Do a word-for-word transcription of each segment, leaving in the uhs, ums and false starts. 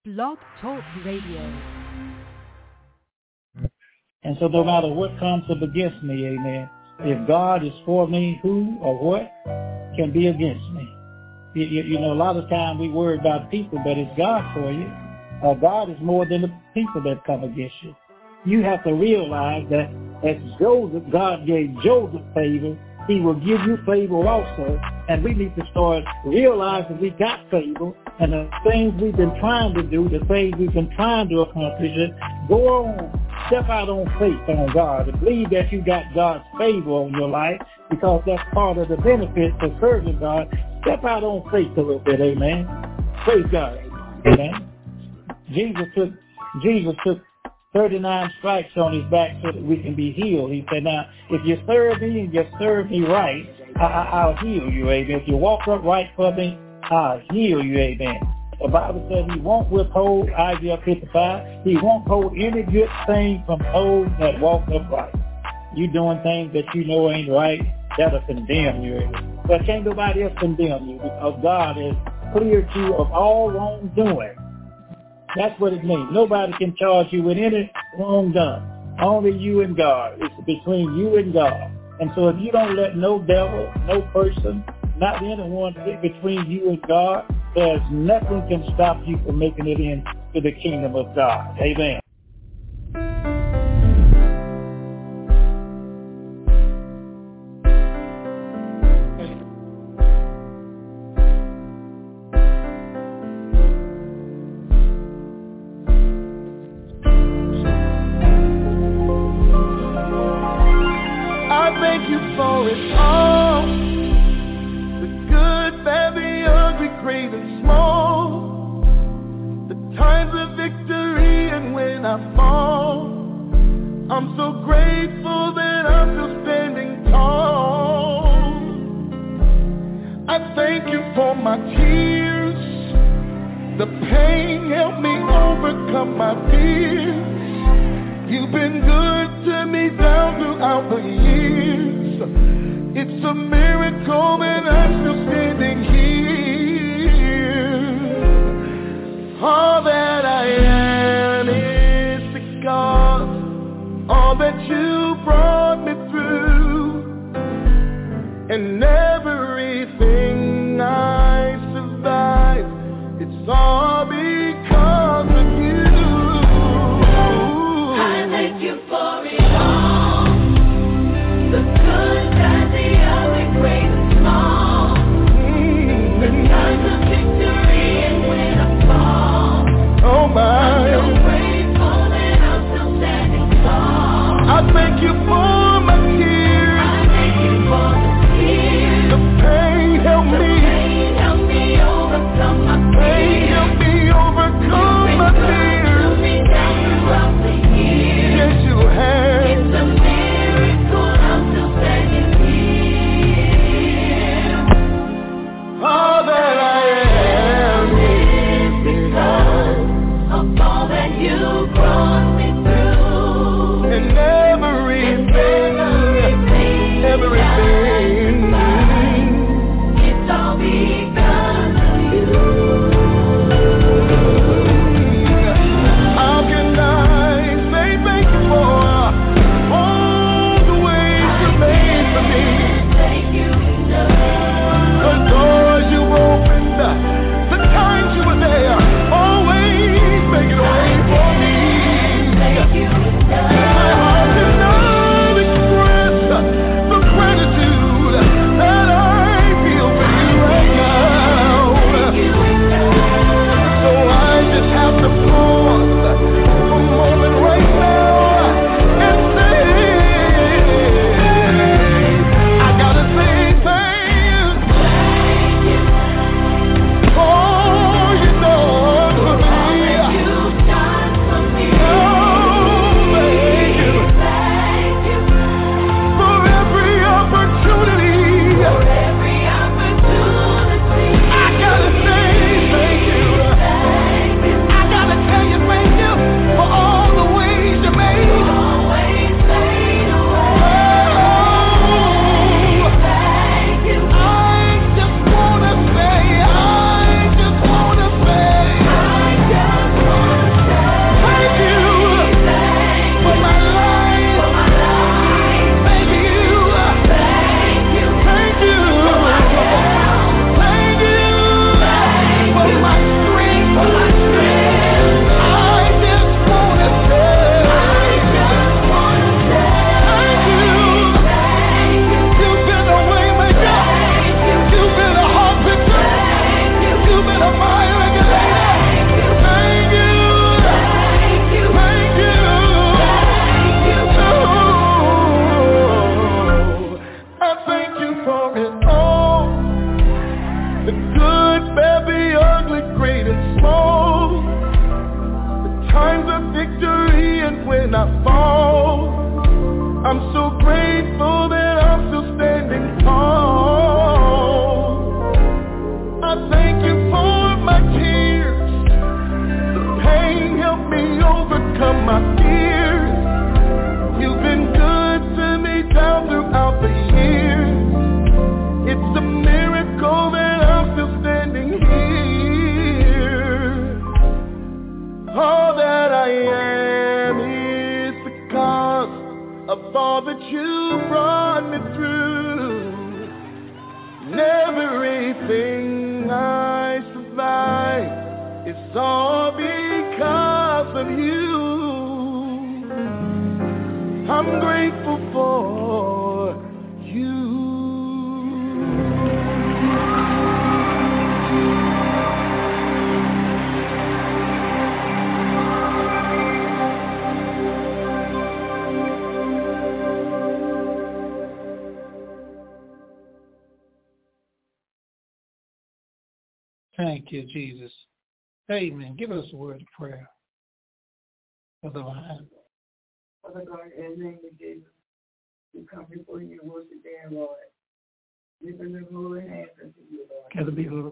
Blog Talk Radio. And so no matter what comes up against me, amen, if God is for me, who or what can be against me? You, you, you know, a lot of times we worry about people, but it's God for you. Uh, God is more than the people that come against you. You have to realize that as Joseph, God gave Joseph favor, he will give you favor also. And we need to start realizing we got favor, and the things we've been trying to do, the things we've been trying to accomplish, go on, step out on faith on God and believe that you got God's favor on your life, because that's part of the benefit for serving God. Step out on faith a little bit, amen. Praise God, amen. Jesus took, Jesus took thirty-nine stripes on his back so that we can be healed. He said, now, if you serve me and you serve me right, I, I, I'll heal you, amen. If you walk upright for me, I'll heal you, amen. The Bible said he won't withhold, Isaiah fifty-five, he won't hold any good thing from those that walk upright. You doing things that you know ain't right, that'll condemn you, amen. But can't nobody else condemn you, because God has cleared you of all wrongdoing. That's what it means. Nobody can charge you with any wrong done. Only you and God. It's between you and God. And so if you don't let no devil, no person, not anyone get between you and God, there's nothing can stop you from making it into the kingdom of God. Amen. For it all, the good, bad, the ugly, great and small, the times of victory and when I fall, I'm so grateful that I'm still standing tall. I thank you for my tears, the pain helped me overcome my fears. You've been good to me down throughout the years. It's a miracle that I'm still standing here. All that I am is because all that you brought me through, and everything I survived, it's all because of you. I thank you for it all, the good, bad, the ugly, great and small, mm-hmm. the times of victory and when I fall. Oh my, I'm so grateful that I'm still standing tall. I thank you for my tears. I thank you for the tears, all because of you. I'm grateful for you. Thank you, Jesus. Amen. Give us a word of prayer for the line. Father God, in the name of Jesus, we come before you once again, Lord. We bring the holy hands unto you, Lord. Can it be a little?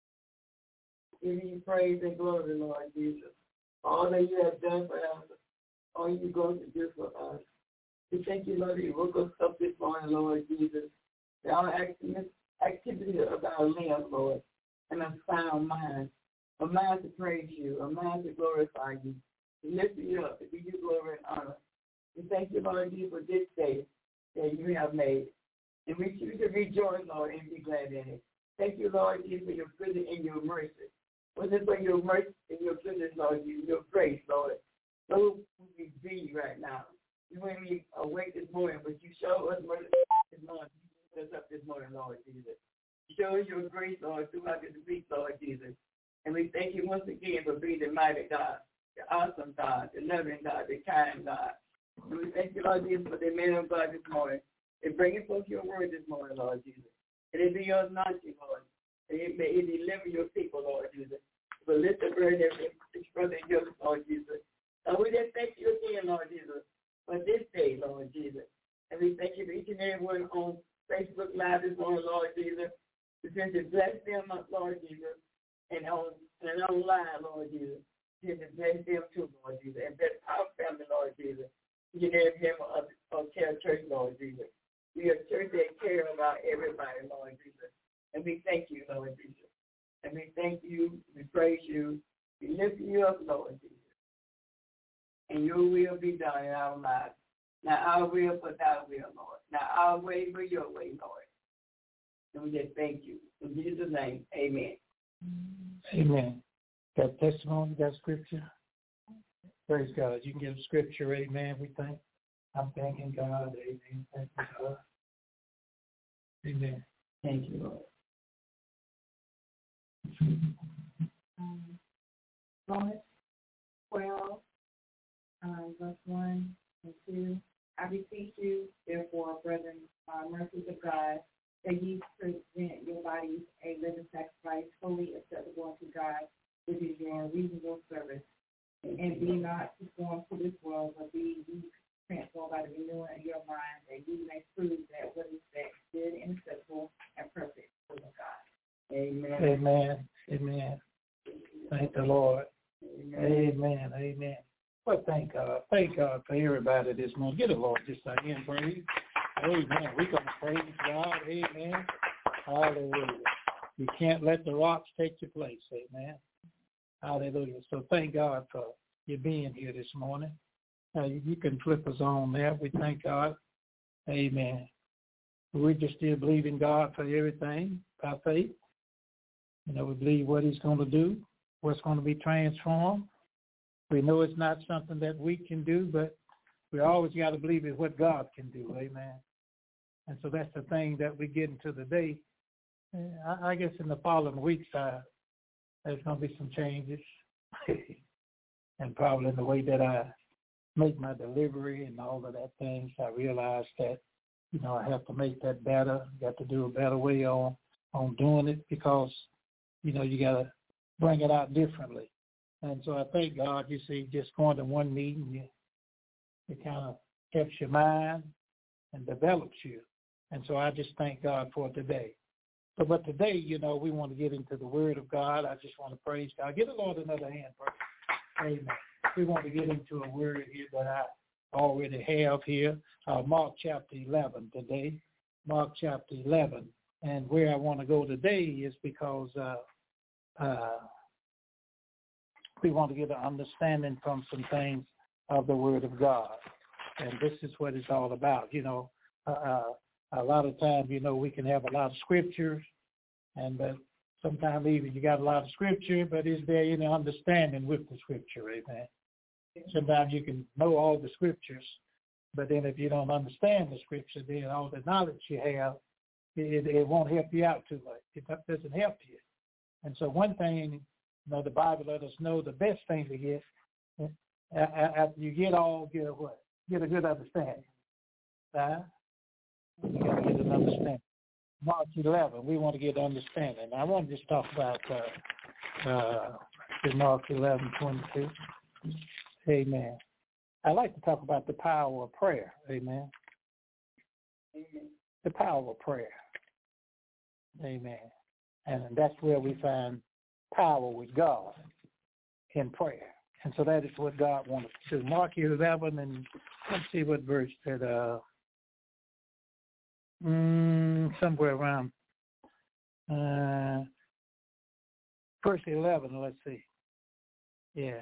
Giving you praise and glory, Lord Jesus. All that you have done for us, all you're going to do for us. We thank you, Lord, that you woke us up this morning, Lord Jesus. That our activity of our limbs, Lord, and a sound mind, a mind to praise you, a mind to glorify you, to lift you up, to give you glory and honor. We thank you, Lord Jesus, for this day that you have made. And we choose to rejoice, Lord, and be glad in it. Thank you, Lord Jesus, for your goodness and your mercy. Was it for your mercy and your goodness, Lord Jesus, your grace, Lord? So we be right now. You made me awake this morning, but you showed us mercy this morning. You woke us up this morning, Lord Jesus. Show us your grace, Lord, throughout this week, Lord Jesus. And we thank you once again for being the mighty God, the awesome God, the loving God, the kind God. And we thank you, Lord Jesus, for the man of God this morning. And bringing forth your word this morning, Lord Jesus. And it be your anointing, Lord. And it may it deliver your people, Lord Jesus. But lift the burden every brother and yours, Lord Jesus. And we just thank you again, Lord Jesus, for this day, Lord Jesus. And we thank you for each and every one on Facebook Live this morning, Lord Jesus. We tend to bless them, Lord Jesus, and on and online, Lord Jesus. We tend to bless them too, Lord Jesus, and bless our family, Lord Jesus. You never hear of, of Care Church, Lord Jesus. We are a church that care about everybody, Lord Jesus. And we thank you, Lord Jesus. And we thank you, we praise you, we lift you up, Lord Jesus. And your will be done in our lives. Not our will, but thy will, Lord. Not our way, but your way, Lord. And we just thank you. In Jesus' name, amen. Amen. Got testimony, got scripture? Praise God. You can give scripture, amen. We thank, I'm thanking God, amen. Thank you, God. Amen. Thank you, Lord. Um, Romans twelve, um, verse one and two. I beseech you, therefore, brethren, by mercies of God, that ye present your bodies a living sacrifice, holy, acceptable unto God, which is your reasonable service. And be not conformed to this world, but be ye transformed by the renewing of your mind, that ye may prove that what is that good and acceptable and perfect will of God. Amen. Amen. Amen. Thank the Lord. Amen. Amen. Amen. Well, thank God. Thank God for everybody this morning. Get the Lord just a hand praise. Amen. We're going to praise God. Amen. Hallelujah. You can't let the rocks take your place. Amen. Hallelujah. So thank God for you being here this morning. Uh, you, you can flip us on there. We thank God. Amen. We just still believe in God for everything by faith. You know, we believe what he's going to do, what's going to be transformed. We know it's not something that we can do, but we always got to believe in what God can do. Amen. And so that's the thing that we get into today. I, I guess in the following weeks, I, there's going to be some changes. And probably in the way that I make my delivery and all of that things, I realize that, you know, I have to make that better. Got to do a better way on, on doing it because, you know, you got to bring it out differently. And so I thank God, you see, just going to one meeting, you, it kind of helps your mind and develops you. And so I just thank God for today. So, but today, you know, we want to get into the Word of God. I just want to praise God. Give the Lord another hand, brother. Amen. We want to get into a word here that I already have here, uh, Mark chapter eleven today, Mark chapter eleven. And where I want to go today is because uh, uh, we want to get an understanding from some things of the Word of God. And this is what it's all about. You know, uh, a lot of times, you know, we can have a lot of scriptures, and but sometimes even you got a lot of scripture, but is there any understanding with the scripture? Amen. Sometimes you can know all the scriptures, but then if you don't understand the scripture, then all the knowledge you have, it, it won't help you out too much. It doesn't help you. And so one thing, you know, the Bible let us know the best thing to get, after you get all, get a what? Get a good understanding. Right? You got to get an understanding. Mark eleven, we want to get understanding. I want to just talk about uh, uh, Mark eleven twenty-two. Amen. I like to talk about the power of prayer. Amen. Amen. The power of prayer. Amen. And that's where we find power with God in prayer. And so that is what God wanted to do. Mark eleven, and let's see what verse that, uh, mm, somewhere around uh, verse eleven, let's see. Yeah.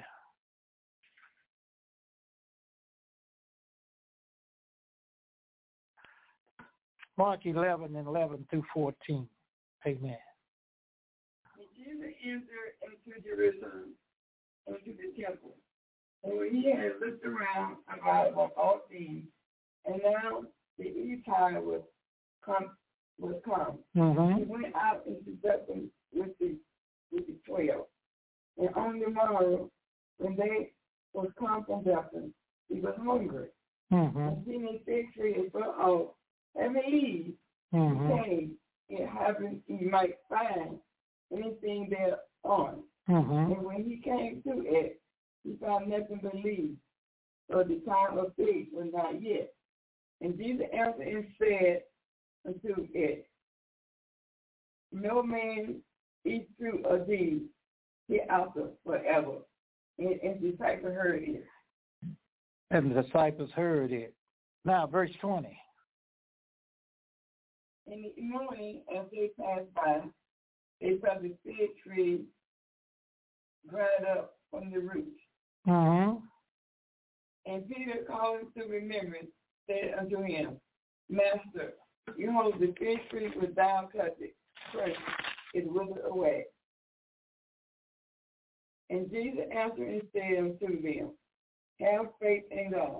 Mark eleven and eleven through fourteen. Amen. And Jesus entered into Jerusalem, into the temple. And when he had looked around about all things, and now the Eastide was come, was come. Mm-hmm. He went out into Bethlehem with the with the twelve. And on the morrow, when they was come from Bethlehem, he was hungry. Mm-hmm. And seeing a fig tree is fell off, and Eve mm-hmm. came, and having he might find anything thereon. Mm-hmm. And when he came to it, he found nothing but leaves, for the time of figs was not yet. And Jesus answered and said unto it, no man eat fruit of these hereafter forever. And, and the disciples heard it. And the disciples heard it. Now, verse twenty. In the morning, as they passed by, they saw the fig tree dried up from the roots. Mm-hmm. And Peter, calling to remembrance, said unto him, Master, behold, the fig tree was thou cut it, first it withered away. And Jesus answered and said unto them, have faith in God.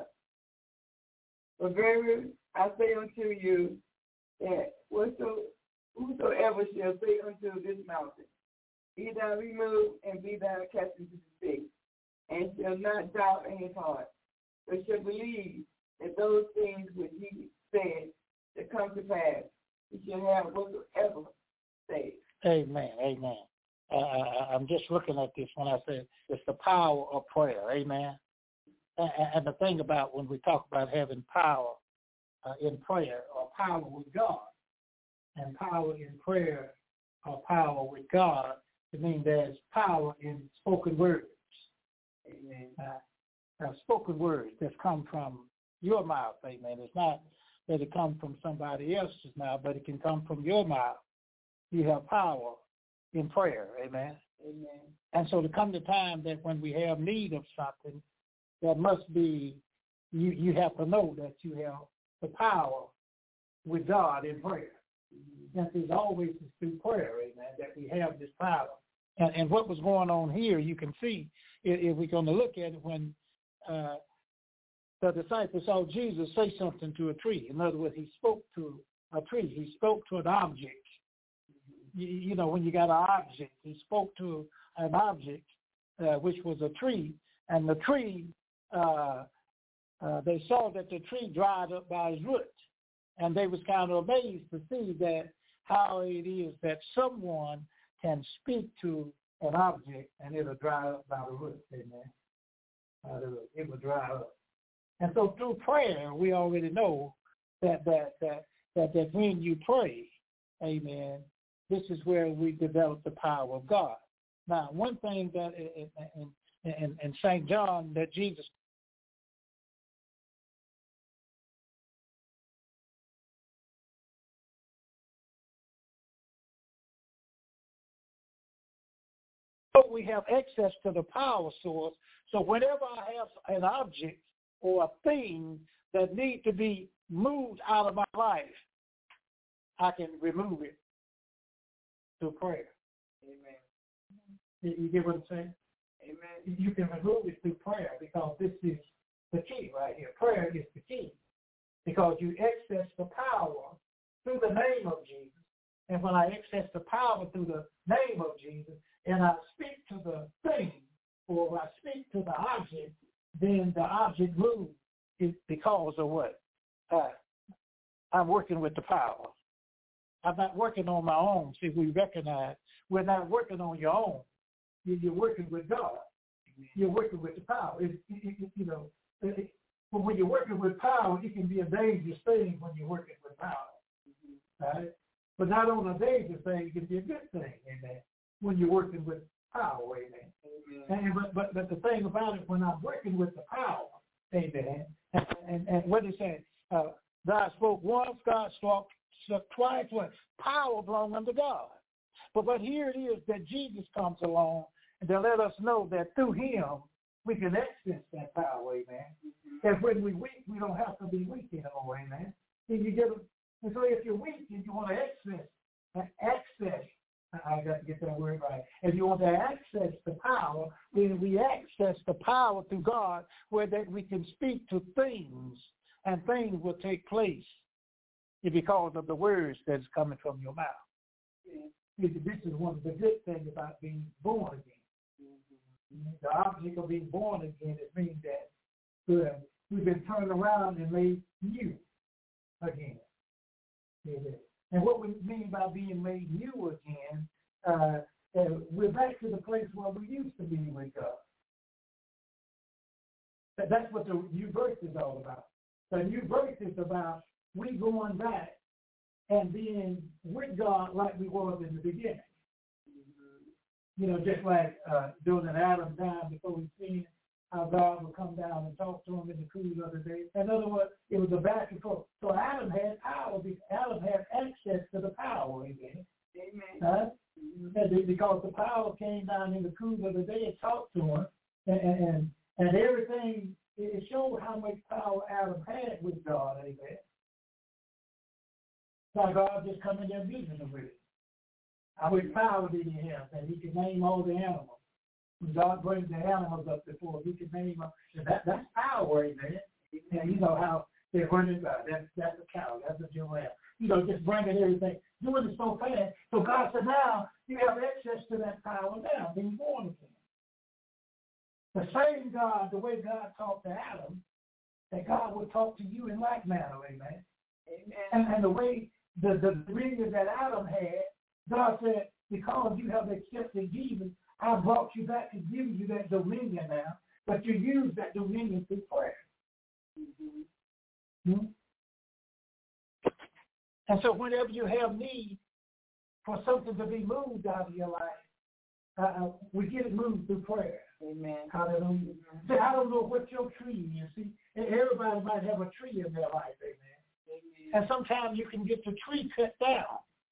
For verily I say unto you, that whosoever shall say unto this mountain, be thou removed and be thou cast into the sea, and shall not doubt in his heart, but shall believe that those things which he said that come to pass, he shall have whatsoever said. Amen. Amen. Uh, I, I'm just looking at this when I said it's the power of prayer. Amen. And, and the thing about when we talk about having power uh, in prayer, or power with God, and power in prayer, or power with God, it means there's power in spoken words. Amen. Uh, uh, spoken words that come from your mouth. Amen. It's not that it comes from somebody else's mouth, but it can come from your mouth. You have power in prayer. Amen. Amen. And so to come the time that when we have need of something, that must be, you, you have to know that you have the power with God in prayer. Mm-hmm. That is always through prayer, amen, that we have this power. And, and what was going on here, you can see, if, if we're going to look at it, when uh, the disciples saw Jesus say something to a tree. In other words, he spoke to a tree. He spoke to an object. Mm-hmm. You, you know, when you got an object, he spoke to an object, uh, which was a tree, and the tree, uh, uh, they saw that the tree dried up by its root. And they was kind of amazed to see that how it is that someone can speak to an object and it'll dry up by the root. Amen. Uh, it will dry up. And so through prayer, we already know that that that that, that when you pray, amen, this is where we develop the power of God. Now, one thing that in, in, in, in Saint John that Jesus we have access to the power source. So whenever I have an object or a thing that needs to be moved out of my life, I can remove it through prayer. Amen. You, you get what I'm saying? Amen. You can remove it through prayer because this is the key right here. Prayer is the key because you access the power through the name of Jesus. And when I access the power through the name of Jesus and I speak to the thing or I speak to the object, then the object moves because of what? Uh, I'm working with the power. I'm not working on my own. See, we recognize we're not working on your own. You're working with God. You're working with the power. It, it, it, you know, it, but when you're working with power, it can be a dangerous thing when you're working with power. Right? But not on a dangerous thing, it can be a good thing, amen, when you're working with power, amen. amen. And, but, but, but the thing about it, when I'm working with the power, amen, and, and, and what it said, uh, God spoke once, God spoke twice, what? Power belongs unto God. But, but here it is that Jesus comes along and to let us know that through him, we can access that power, amen. Mm-hmm. And when we weak, we don't have to be weak anymore, amen. And you get a, and so if you're weak and you want to access, access, I got to get that word right. If you want to access the power, then we access the power through God where that we can speak to things and things will take place because of the words that's coming from your mouth. Yeah. This is one of the good things about being born again. Mm-hmm. The object of being born again, it means that uh, we've been turned around and made new again. And what we mean by being made new again, uh, uh, we're back to the place where we used to be with God. That, that's what the new birth is all about. The new birth is about we going back and being with God like we was in the beginning. Mm-hmm. You know, just like uh, during an Adam time before we seen how God would come down and talk to him in the cool of the day. In other words, it was a back and forth. So Adam had power. Adam had access to the power again. Amen. Huh? Mm-hmm. Because the power came down in the cool of the day and talked to him. And, and, and everything, it showed how much power Adam had with God. Amen. So God just come in there visiting with him. How much power did he have? That he could name all the animals. When God brings the animals up before he can name them. That, that's power, amen. And you know how they're running about. That's, that's a cow. That's a giraffe. You know, just bringing everything. Doing it so fast. So God said, now you have access to that power now. Being born again. The same God, the way God talked to Adam, that God would talk to you in like manner, amen. Amen. And, and the way the, the dominion that Adam had, God said, because you have accepted Jesus, I brought you back to give you that dominion now, but you use that dominion through prayer. Mm-hmm. Hmm? And so whenever you have need for something to be moved out of your life, uh, we get it moved through prayer. Amen. Hallelujah. Mm-hmm. See, I don't know what your tree is. See, everybody might have a tree in their life. Amen. Amen. And sometimes you can get the tree cut down.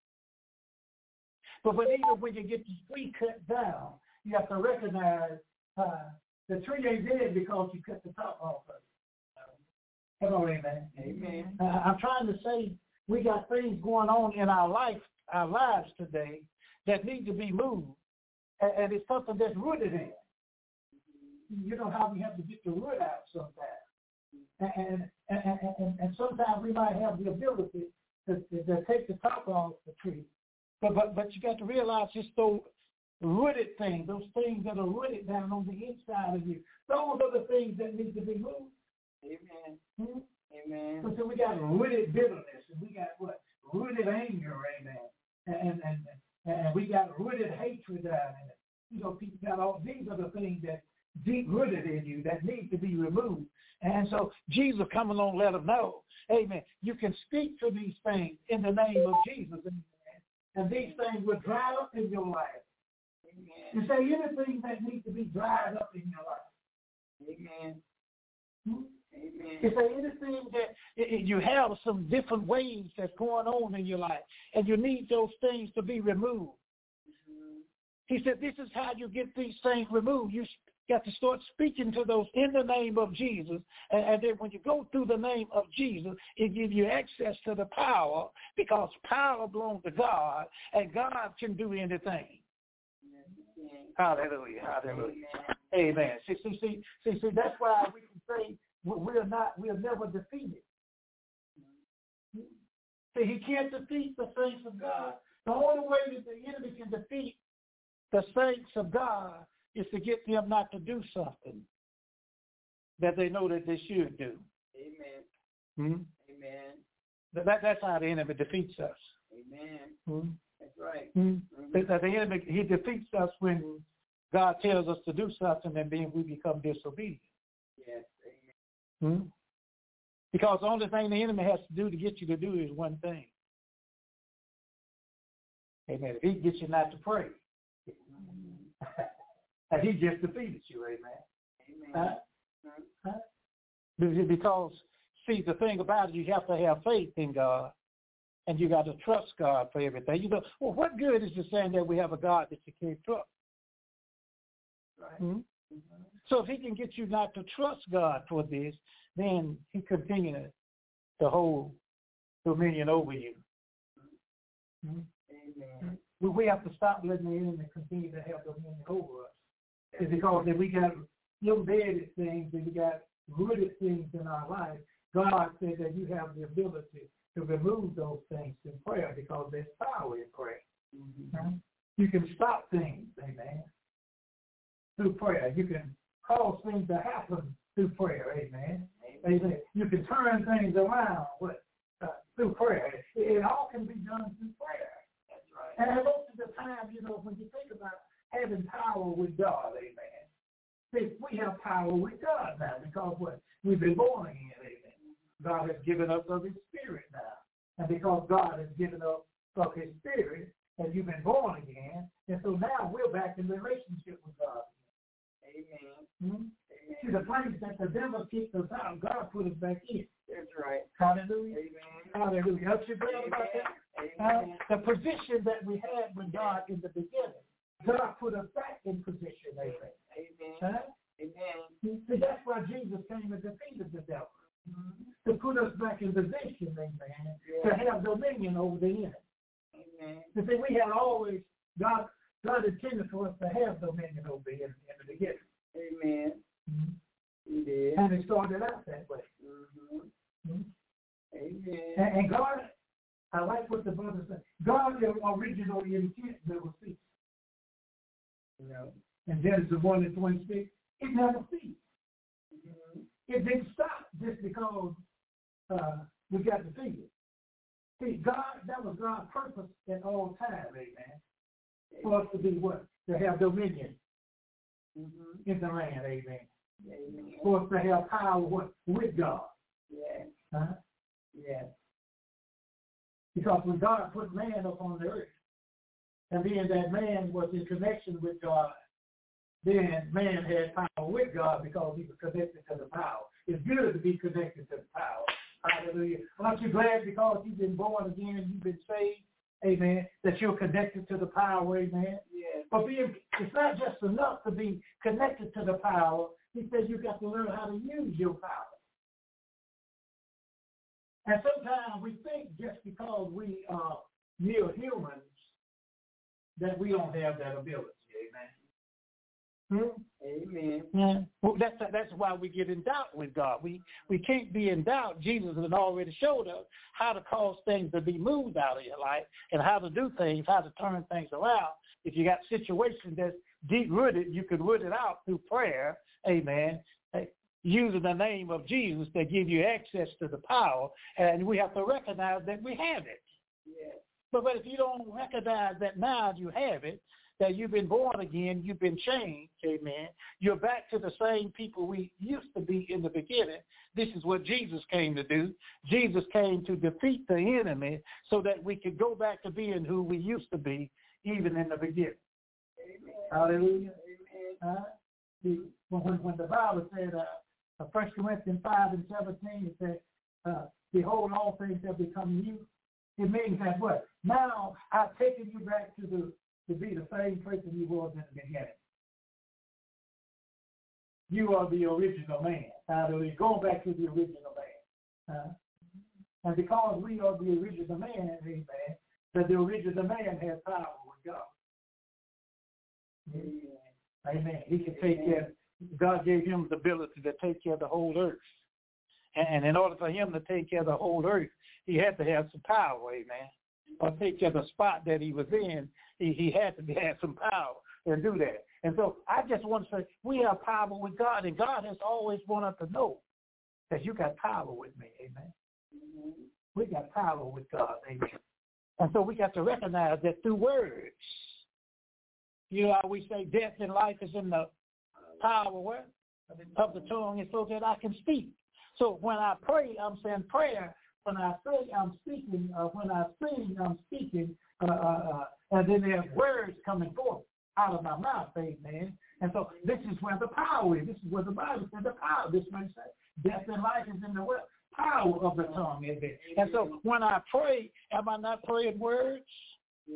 But, but even when you get the tree cut down, you have to recognize uh, the tree ain't dead because you cut the top off of it. Come on, amen. Amen. Uh, I'm trying to say we got things going on in our life, our lives today that need to be moved, and, and it's something that's rooted in. You know how we have to get the root out sometimes, and and and, and, and sometimes we might have the ability to, to, to take the top off the tree. But, but but you got to realize it's those rooted things, those things that are rooted down on the inside of you. Those are the things that need to be moved. Amen. Hmm? Amen. So, so we got rooted bitterness, and we got what? Rooted anger, amen. And and, and, and we got rooted hatred down in it. You know, people got all these are the things that deep rooted in you that need to be removed. And so Jesus come along, let them know, amen. You can speak to these things in the name of Jesus. Amen. And these things will dry up in your life. Amen. You say anything that needs to be dried up in your life. Amen. Hmm? Amen. You say anything that you have some different ways that's going on in your life, and you need those things to be removed. Mm-hmm. He said, this is how you get these things removed. You got to start speaking to those in the name of Jesus. And, and then when you go through the name of Jesus, it gives you access to the power because power belongs to God, and God can do anything. Hallelujah. Hallelujah. Amen. See, see, see, see, see, that's why we can say we're not, we're never defeated. See, he can't defeat the saints of God. The only way that the enemy can defeat the saints of God is to get them not to do something that they know that they should do. Amen. Hmm? Amen. That, that's how the enemy defeats us. Amen. Hmm? That's right. Hmm? Mm-hmm. The, the enemy, he defeats us when God tells us to do something and then we become disobedient. Yes. Amen. Hmm? Because the only thing the enemy has to do to get you to do is one thing. Amen. If he gets you not to pray, and he just defeated you. Amen. Amen. Huh? Huh? Because, see, the thing about it, you have to have faith in God, and you got to trust God for everything. You know, well, what good is it saying that we have a God that you can't trust? Right. Hmm? Mm-hmm. So if he can get you not to trust God for this, then he continues to hold dominion over you. Mm-hmm. Amen. We, we have to stop letting the enemy continue to have dominion over us. It's because that we got embedded things, and we got rooted things in our life. God said that you have the ability to remove those things in prayer because there's power in prayer. Mm-hmm. You can stop things, amen, through prayer. You can cause things to happen through prayer, amen. Amen. Amen. You can turn things around with, uh, through prayer. It, it all can be done through prayer. That's right. And most of the time, you know, when you think about having power with God, amen. See, we have power with God now because what? We've been born again, amen. God has given us of his spirit now. And because God has given us of his spirit, and you've been born again, and so now we're back in relationship with God. Amen. Mm-hmm. Amen. See, the place that the devil kicked us out, God put us back in. That's right. Hallelujah. Amen. Hallelujah. Don't you glad about that? Amen. Uh, the position that we had with God in the beginning, God put us back in position. Amen. Amen. Huh? Amen. See, that's why Jesus came and defeated the devil. Mm-hmm. To put us back in position, amen, yeah. To have dominion over the enemy. Amen. You see, we had always, God God intended for us to have dominion over the enemy in the beginning. Amen. Mm-hmm. He did. And it started out that way. Mm-hmm. Mm-hmm. Amen. And, and God, I like what the brother said, God, the original intent never ceased. You know, in Genesis one and twenty-six, it never ceased. Mm-hmm. It didn't stop just because uh, we got defeated. See, God, that was God's purpose at all times, amen. For us to be what? To have dominion mm-hmm. in the land, amen. Amen. For us to have power what? With God. Yes. Huh? Yes. Because when God put man up on the earth, and then that man was in connection with God, then man had power with God because he was connected to the power. It's good to be connected to the power. Hallelujah. Aren't you glad because you've been born again, you've been saved, amen, that you're connected to the power, amen? Yes. But being, it's not just enough to be connected to the power. He says you've got to learn how to use your power. And sometimes we think just because we are mere humans that we don't have that ability, amen. Hmm? Amen. Yeah. Well, that's that's why we get in doubt with God. We we can't be in doubt. Jesus has already showed us how to cause things to be moved out of your life and how to do things, how to turn things around. If you got situations that's deep-rooted, you can root it out through prayer, amen, using the name of Jesus that give you access to the power, and we have to recognize that we have it. Yes. But, but if you don't recognize that now you have it, that you've been born again, you've been changed, amen. You're back to the same people we used to be in the beginning. This is what Jesus came to do. Jesus came to defeat the enemy so that we could go back to being who we used to be, even in the beginning. Amen. Hallelujah. Amen. Uh, the, when, when the Bible said, uh, First Corinthians five and seventeen, it said, uh, behold, all things have become new. It means that what? Now I've taken you back to the to be the same person you was in the beginning. You are the original man. Hallelujah. Going back to the original man. Uh, and because we are the original man, amen, that the original man has power with God. Amen. Amen. He can take care. God gave him the ability to take care of the whole earth. And in order for him to take care of the whole earth, he had to have some power, amen. Or take care of the spot that he was in, he, he had to have some power and do that. And so I just want to say, we have power with God, and God has always wanted us to know that you got power with me, amen. Mm-hmm. We got power with God, amen. And so we got to recognize that through words, you know how we say death and life is in the power what? Of the tongue, and so that I can speak. So when I pray, I'm saying prayer. When I say I'm speaking, uh, when I sing, I'm speaking, uh, uh, and then there's words coming forth out of my mouth, amen. And so this is where the power is. This is where the Bible says the power. This man says death and life is in the what? Power of the tongue, amen. And so when I pray, am I not praying words? Yeah.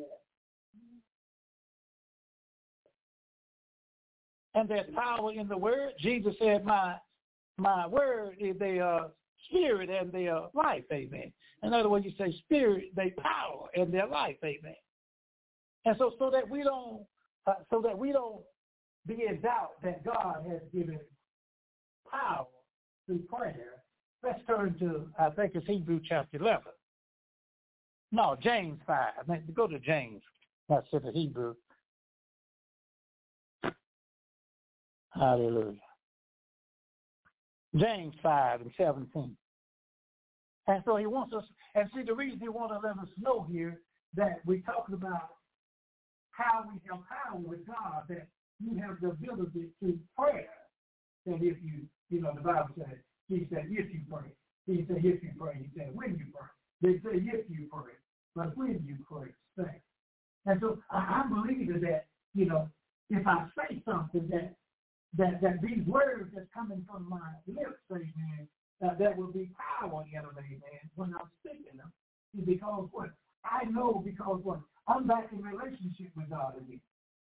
And there's power in the word. Jesus said, my my word is the uh, spirit and their uh, life, amen. In other words, you say spirit, they power and their life, amen. And so so that we don't uh, so that we don't be in doubt that God has given power through prayer, let's turn to, I think it's Hebrews chapter eleven. No, James five. Go to James. That's the Hebrew. Hallelujah. James five and seventeen. And so he wants us, and see the reason he wants to let us know here that we're talking about how we have power with God, that you have the ability to pray. That if you, you know, the Bible says, he said, if you pray. He said, if you pray. He said, when you pray. They say, if you pray. But when you pray, say. And so I, I believe that, you know, if I say something that That, that these words that's coming from my lips, amen, uh, that will be power in them, amen, when I'm speaking them. Because what? I know because what? I'm back in relationship with God again.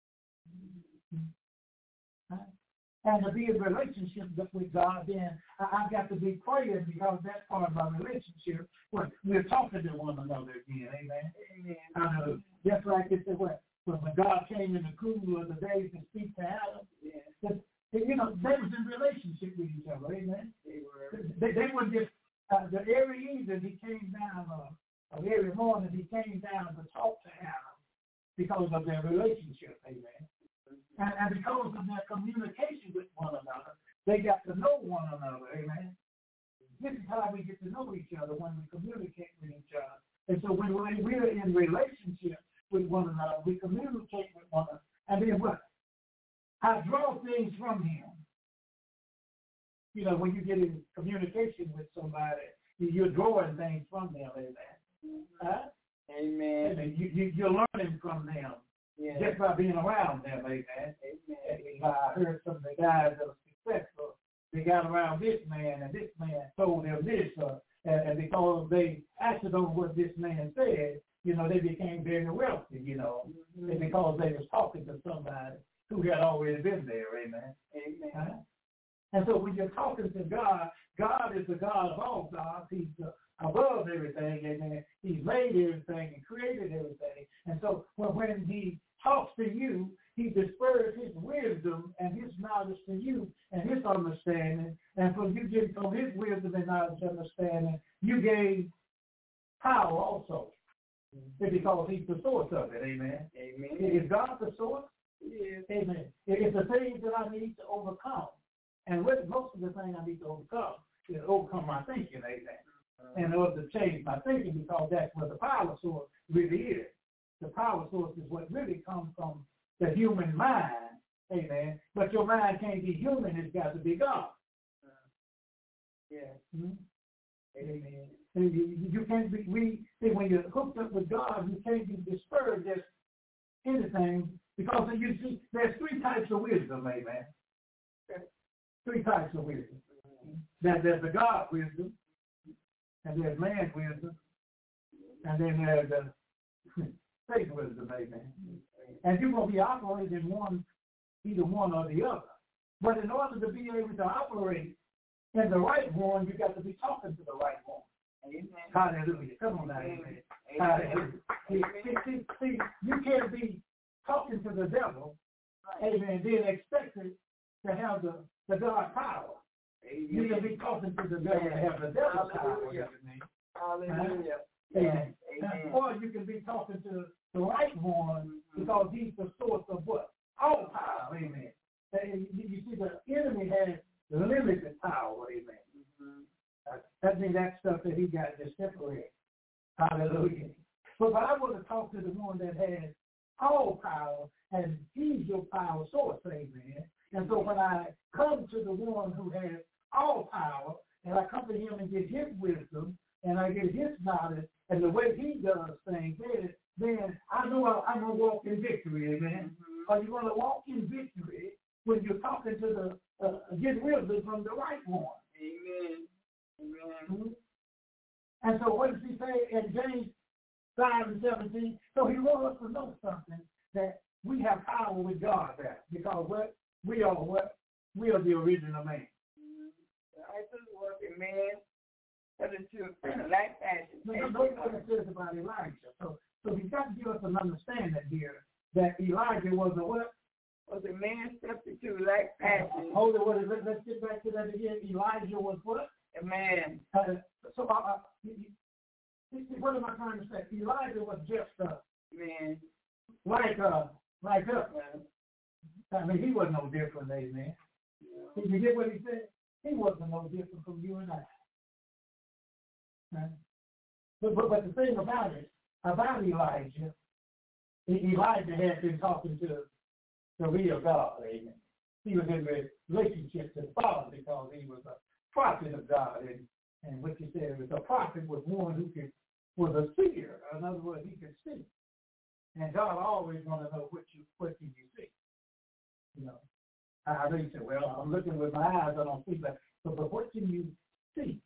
Right? And to be in relationship with God, then I, I've got to be praying because that's part of my relationship. What? We're talking to one another again, amen. Amen. Uh, just like it said, what? When God came in the cool of the days to speak to Adam, yeah. You know, they was in relationship with each other, amen? They were. They, they were just, uh, the every evening he came down, uh, or every morning he came down to talk to Adam because of their relationship, amen? And, and because of their communication with one another, they got to know one another, amen? This is how we get to know each other, when we communicate with each other. And so when we're in relationship with one another, we communicate with one another, and then what? I draw things from him. You know, when you get in communication with somebody, you're drawing things from them, amen. Huh? Amen. Amen. You, you, you're learning from them yeah. just by being around them, amen. Amen. I heard some of the guys that were successful, they got around this man, and this man told them this, uh, and, and because they acted on what this man said, you know, they became very wealthy, you know, mm-hmm. and because they was talking to somebody who had already been there, amen. Amen. Huh? And so when you're talking to God, God is the God of all gods. He's uh, above everything, amen. He's made everything and created everything. And so when, when he talks to you, he disperses his wisdom and his knowledge to you and his understanding. And from you getting from his wisdom and knowledge and understanding, you gain power also. Mm-hmm. Because he's the source of it, amen. Amen. Is God the source? Yes. Amen. It's the things that I need to overcome. And with most of the things I need to overcome is overcome my thinking, amen. Uh-huh. In order to change my thinking, because that's where the power source really is. The power source is what really comes from the human mind, amen. But your mind can't be human, it's got to be God. Uh, yeah. Mm-hmm. Amen. You, you can't be, we, see, when you're hooked up with God, you can't be dispersed just anything. Because you see, there's three types of wisdom, amen. Three types of wisdom. That there's the God wisdom, and there's man's wisdom, and then there's the faith wisdom, amen. And you're going to be operating in one, either one or the other. But in order to be able to operate in the right one, you got to be talking to the right one. Amen. Hallelujah. Come on now, amen. Hallelujah. See, see, see, see, you can't be talking to the devil right. Amen. Being expected to have the, the God power. Amen. You can be talking to the devil to have the devil power. Hallelujah. Hallelujah. Amen. Amen. Or you can be talking to the right one mm-hmm. because he's the source of what? All power. Amen. And you see, the enemy has limited power. Amen. Mm-hmm. Uh, that means that stuff that he got just temporary. Hallelujah. But, but I want to talk to the one that has all power, and he's your power source. Amen. And so when I come to the one who has all power, and I come to him and get his wisdom, and I get his knowledge, and the way he does things, then, then I know I, I'm going to walk in victory, amen? Mm-hmm. Are you going to walk in victory when you're talking to the, uh, get wisdom from the right one? Amen. Amen. Mm-hmm. And so what does he say in James five and seventeen? So he wants us to know something, that we have power with God there, because what? We are what? We are the original man. I just work in man, that is true, like passion. Look what it says about Elijah. So, so he's got to give us an understanding here that Elijah was a what? Was a man substitute like passion. Hold it, what is it? Let's get back to that again. Elijah was what? A man. Uh, so, uh, uh, what am I trying to say? Elijah was just a man, like uh, like us. I mean, he wasn't no different, amen. No. Did you get what he said? He wasn't no different from you and I. Right? But, but, but the thing about it, about Elijah, Elijah had been talking to the real God, amen. He was in relationship to the Father because he was a prophet of God. And, and what you said was a prophet was one who could, was a seer. In other words, he could see. And God always want to know what you, what do you see. You know, I know you say, well, I'm looking with my eyes, I don't see, but, but, but what can you see?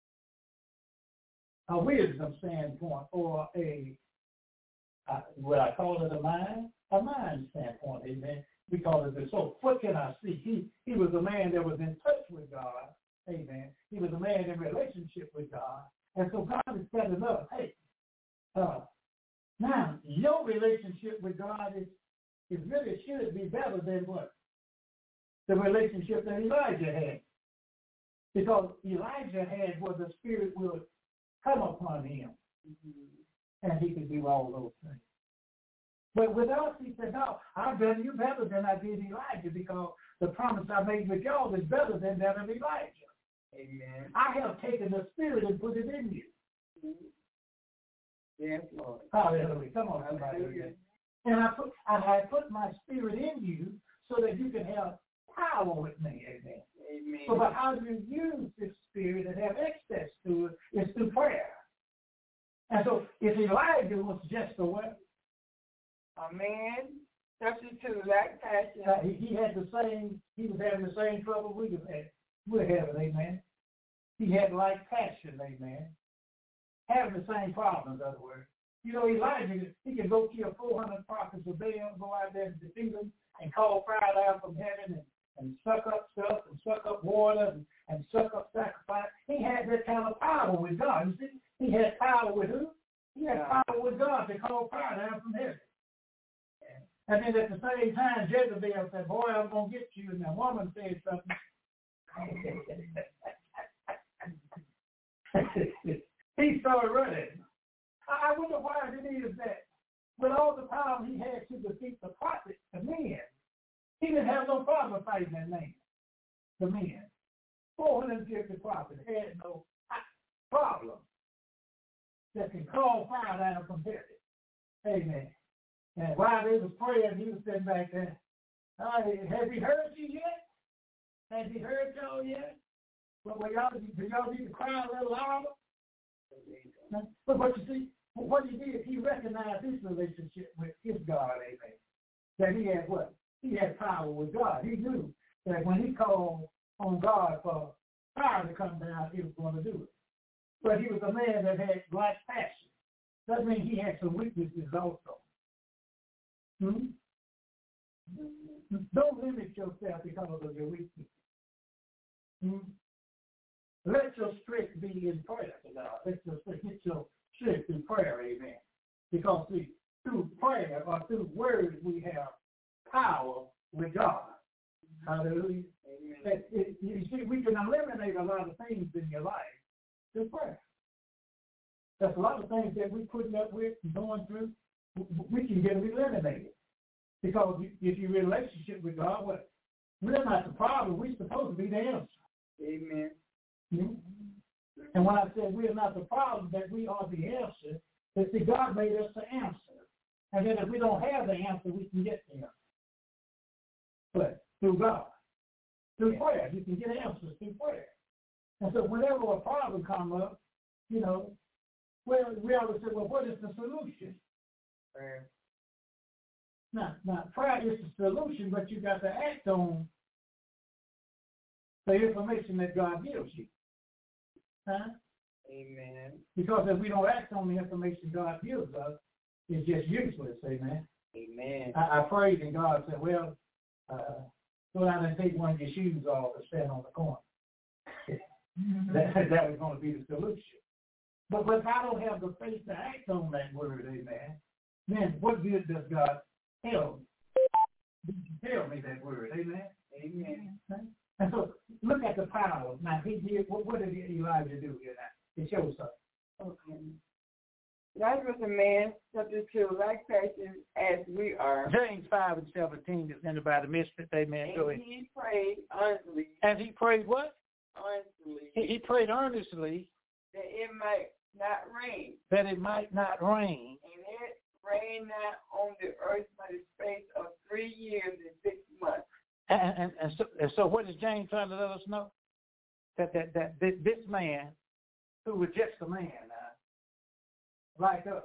A wisdom standpoint or a, uh, what I call it a mind, a mind standpoint, amen. We call it the soul. What can I see? He he was a man that was in touch with God, amen. He was a man in relationship with God. And so God is telling us, hey, uh, now your relationship with God is It really should be better than what? The relationship that Elijah had. Because Elijah had where the Spirit would come upon him. Mm-hmm. And he could do all those things. But with us, he said, no, I've done you better than I did Elijah because the promise I made with y'all is better than that of Elijah. Amen. I have taken the Spirit and put it in you. Mm-hmm. Yes, Lord. Hallelujah. Come on, somebody. Hallelujah. And I put I, I put my Spirit in you so that you can have power with me. Amen. Amen. So, but how do you use this Spirit and have access to it is through prayer. And so if Elijah was just a what? A man substitute like passion. Uh, he, he had the same, he was having the same trouble we was having. We're having, amen. He had like passion, amen. Having the same problems, in other words. You know, Elijah, he can go kill four hundred prophets a day, go out there and defeat them and call fire down from heaven and, and suck up stuff and suck up water and, and suck up sacrifice. He had that kind of power with God. You see, he had power with who? He had power with God to call fire down from heaven. And then at the same time, Jezebel said, boy, I'm going to get you. And the woman said something. He started running. I wonder why it is that with all the power he had to defeat the prophets, the men, he didn't have no problem fighting that man, the men. four hundred fifty prophets had no problem that can call fire down from heaven. Amen. And while they was praying, he was sitting back there. Uh, has he heard you yet? Has he heard y'all yet? Well, well y'all, do y'all need to cry a little louder? But what you see, what he did, he recognized his relationship with his God, amen. That he had what? He had power with God. He knew that when he called on God for fire to come down, he was going to do it. But he was a man that had black passion. That means he had some weaknesses also. Hmm? Don't limit yourself because of your weaknesses. Hmm? Let your strength be in prayer to God. Let your strength, get your strength in prayer, amen. Because see, through prayer or through words we have power with God. Hallelujah. That it, you see, we can eliminate a lot of things in your life through prayer. There's a lot of things that we're putting up with and going through, we can get them eliminated. Because if your relationship with God, what? We're not the problem. We're supposed to be the answer. Amen. Mm-hmm. And when I said we are not the problem, that we are the answer, it's that God made us the answer. And then if we don't have the answer, we can get the answer. But through God. Through yeah. prayer. You can get answers through prayer. And so whenever a problem comes up, you know, well, we always say, well, what is the solution? Prayer. Now, now, prayer is the solution, but you got to act on the information that God gives you. Huh? Amen. Because if we don't act on the information God gives us, it's just useless. Amen. Amen. I, I prayed and God said, well, uh, go down and take one of your shoes off and stand on the corner. that, that was going to be the solution. But, but if I don't have the faith to act on that word, amen, then what good does God tell me? Tell me that word, amen? Amen. And so look at the power. Now, he did, what, what did Elijah do here now? It shows something. Okay. That was a man subject to like passion as we are. James five and seventeen, if anybody missed it, amen. Go ahead. And he prayed earnestly. And he prayed what? Earnestly. He, he prayed earnestly. That it might not rain. That it might not rain. And it rained not on the earth by the space of three years and six months. And, and, and, so, and so what is James trying to let us know? That that, that this, this man, who was just a man, uh, like us,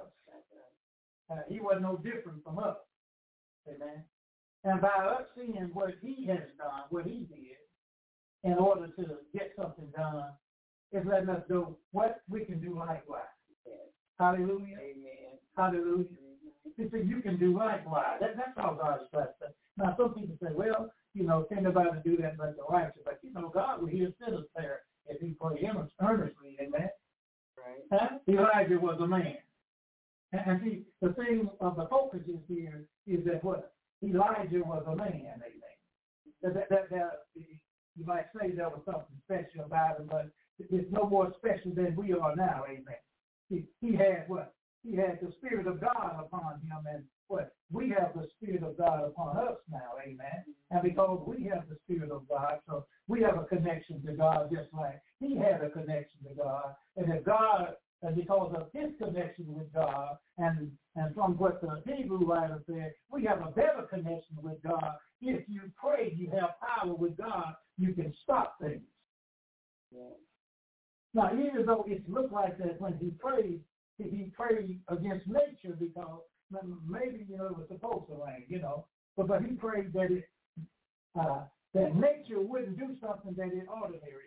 uh, he wasn't no different from us. Amen. And by us seeing what he has done, what he did, in order to get something done, it's letting us know what we can do likewise. Yes. Hallelujah. Amen. Hallelujah. He said, you can do likewise. That, that's how God is trying to say. Now, some people say, well, you know, can nobody do that but the righteous? But, you know, God will hear sinners there if he pray earnestly. Amen. Right. Huh? Elijah was a man. And, and see, the thing of the focus is here is that what? Elijah was a man. Amen. That, that, that, that, you might say there was something special about him, but it's no more special than we are now. Amen. He, he had what? He had the Spirit of God upon him, and what? We have the Spirit of God upon us now, amen. And because we have the Spirit of God, so we have a connection to God just like he had a connection to God. And if God, and because of his connection with God, and, and from what the Hebrew writer said, we have a better connection with God. If you pray, you have power with God, you can stop things. Yeah. Now, even though it looked like that when he prayed, he prayed against nature because maybe, you know, it was supposed to rain, you know, but, but he prayed that it, uh, that nature wouldn't do something that it ordinary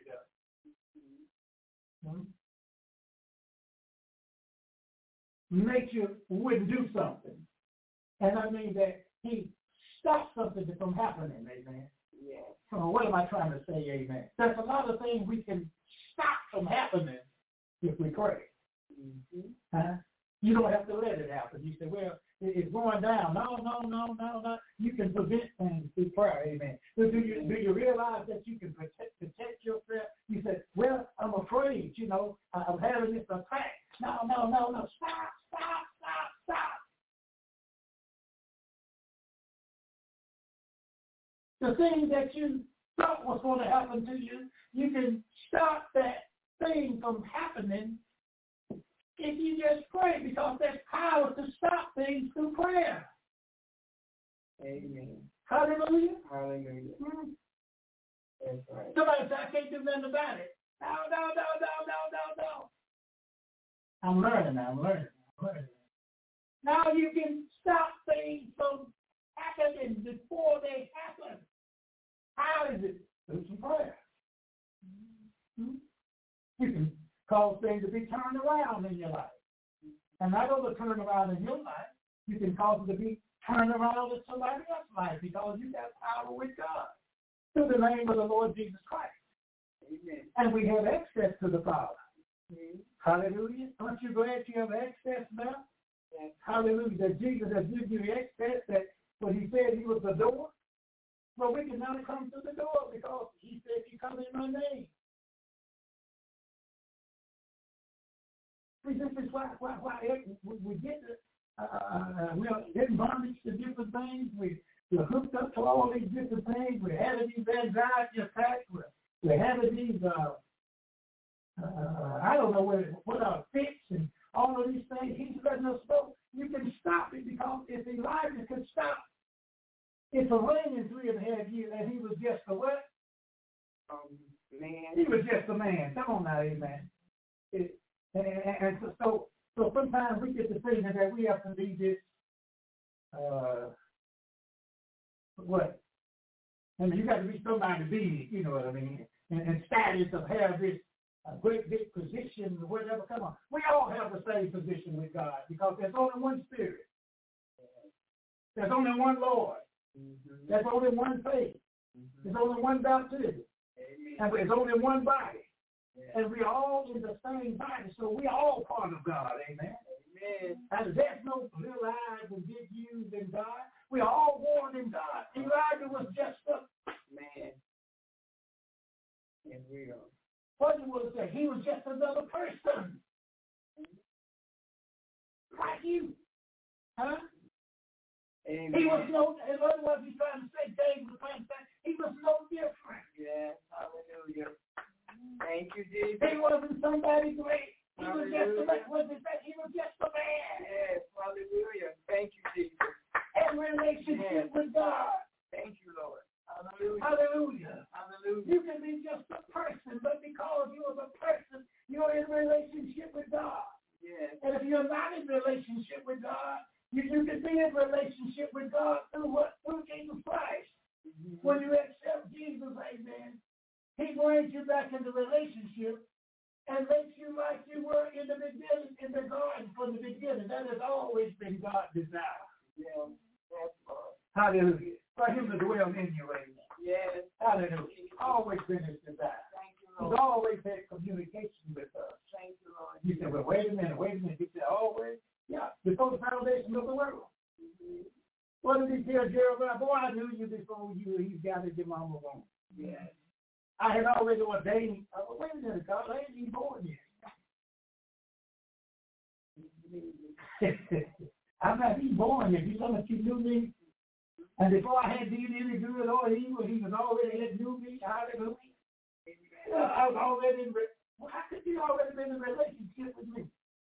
does. Hmm? Nature wouldn't do something. And I mean that he stopped something from happening, amen. Yeah. So what am I trying to say, amen? There's a lot of things we can stop from happening if we pray. Mm-hmm. Huh? You don't have to let it happen. You say, well, it's going down. No, no, no, no, no. You can prevent things through prayer, amen. So do you do you realize that you can protect, protect yourself? You say, well, I'm afraid, you know, I'm having this attack. No, no, no, no. Stop, stop, stop, stop. The thing that you thought was going to happen to you, you can stop that thing from happening if you just pray, because there's power to stop things through prayer. Amen. Hallelujah. Hallelujah. Mm-hmm. That's right. Somebody say, I can't do nothing about it. No, no, no, no, no, no, no. I'm learning now. I'm learning. I'm learning. Now you can stop things from happening before they happen. How is it? Through some prayer. Mm-hmm. You can cause things to be turned around in your life. And not only turn around in your life, you can cause it to be turned around in somebody else's life because you got power with God. Through the name of the Lord Jesus Christ. Amen. And we have access to the Father. Mm-hmm. Hallelujah. Aren't you glad you have access now? Yes. Hallelujah. That Jesus has given you the access, that when he said he was the door, Well, we can now come to the door because he said, if you come in my name. See, this is why, why, why we, we get the, uh, we are getting bondage to different things. We, we're hooked up to all these different things. We're having these anxiety attacks. We're, we're having these, uh, uh, I don't know what, what are fits and all of these things. He's letting us know you can stop it because if Elijah could stop, it's a rain in three and a half years, and he was just a what? Um, man. He was just a man. Come on now, amen. It, and, and, and so, so, so sometimes we get the feeling that we have to be this, uh, what? I mean, you got to be somebody big, you know what I mean, and, and status of have this uh, great big position or whatever. Come on. We all have the same position with God because there's only one Spirit. There's only one Lord. Mm-hmm. There's only one faith. Mm-hmm. There's only one baptism. Amen. And there's only one body. Yeah. And we're all in the same body, so we're all part of God. Amen. Amen. And there's no little eyes and big U's in God. We're all born in God. Elijah was just a man. And we are. What you want to say? He was just another person. Like you. Huh? Amen. He was no, in other words, he's trying to say, David was trying to say, he was no different. Yeah, hallelujah. Thank you, Jesus. He wasn't somebody great. He hallelujah. was just a man. What did that? He was just a man. Yes, hallelujah. Thank you, Jesus. And relationship yes. with God. Thank you, Lord. Hallelujah. Hallelujah. Hallelujah. You can be just a person, but because you are a person, you're in relationship with God. Yes. And if you're not in relationship with God, You, you can be in relationship with God through what? Through Jesus Christ. Mm-hmm. When you accept Jesus, amen, he brings you back into relationship and makes you like you were in the beginning, in the garden from the beginning. That has always been God's desire. Yeah. Yes, Lord. Hallelujah. For him to dwell in you, amen. Yes. Hallelujah. Always been his desire. Thank you, Lord. He's always had communication with us. Thank you, Lord. You said, well, wait a minute, wait a minute. He said, always. Yeah, before the foundation of the world. Mm-hmm. What did he tell Jeremiah? Boy, I knew you before you he got it your mama wrong. Yes. I had already ordained. Oh, wait a minute, God, I ain't even born yet. I'm not even born yet. You know that you knew me? And before I had did any good or evil, he was already had knew me. Hallelujah. Yeah, I was already in, well, how could you already been in a relationship with me?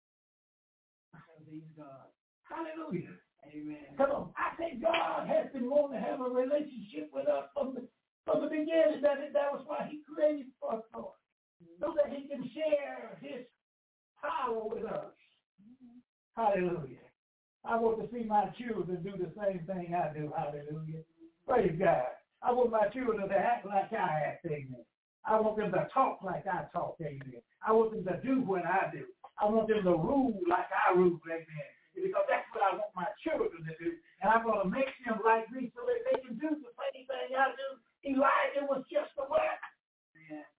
God. Hallelujah. Amen. Come on. I think God has been wanting to have a relationship with us from the from the beginning. That is, that was why he created us, Lord. Mm-hmm. So that he can share his power with us. Mm-hmm. Hallelujah. I want to see my children do the same thing I do. Hallelujah. Mm-hmm. Praise God. I want my children to act like I act. Amen. I want them to talk like I talk. Amen. I want them to do what I do. I want them to rule like I rule, amen. Because that's what I want my children to do. And I'm going to make them like me so that they can do the same thing I do. Elijah was just a what? Yeah.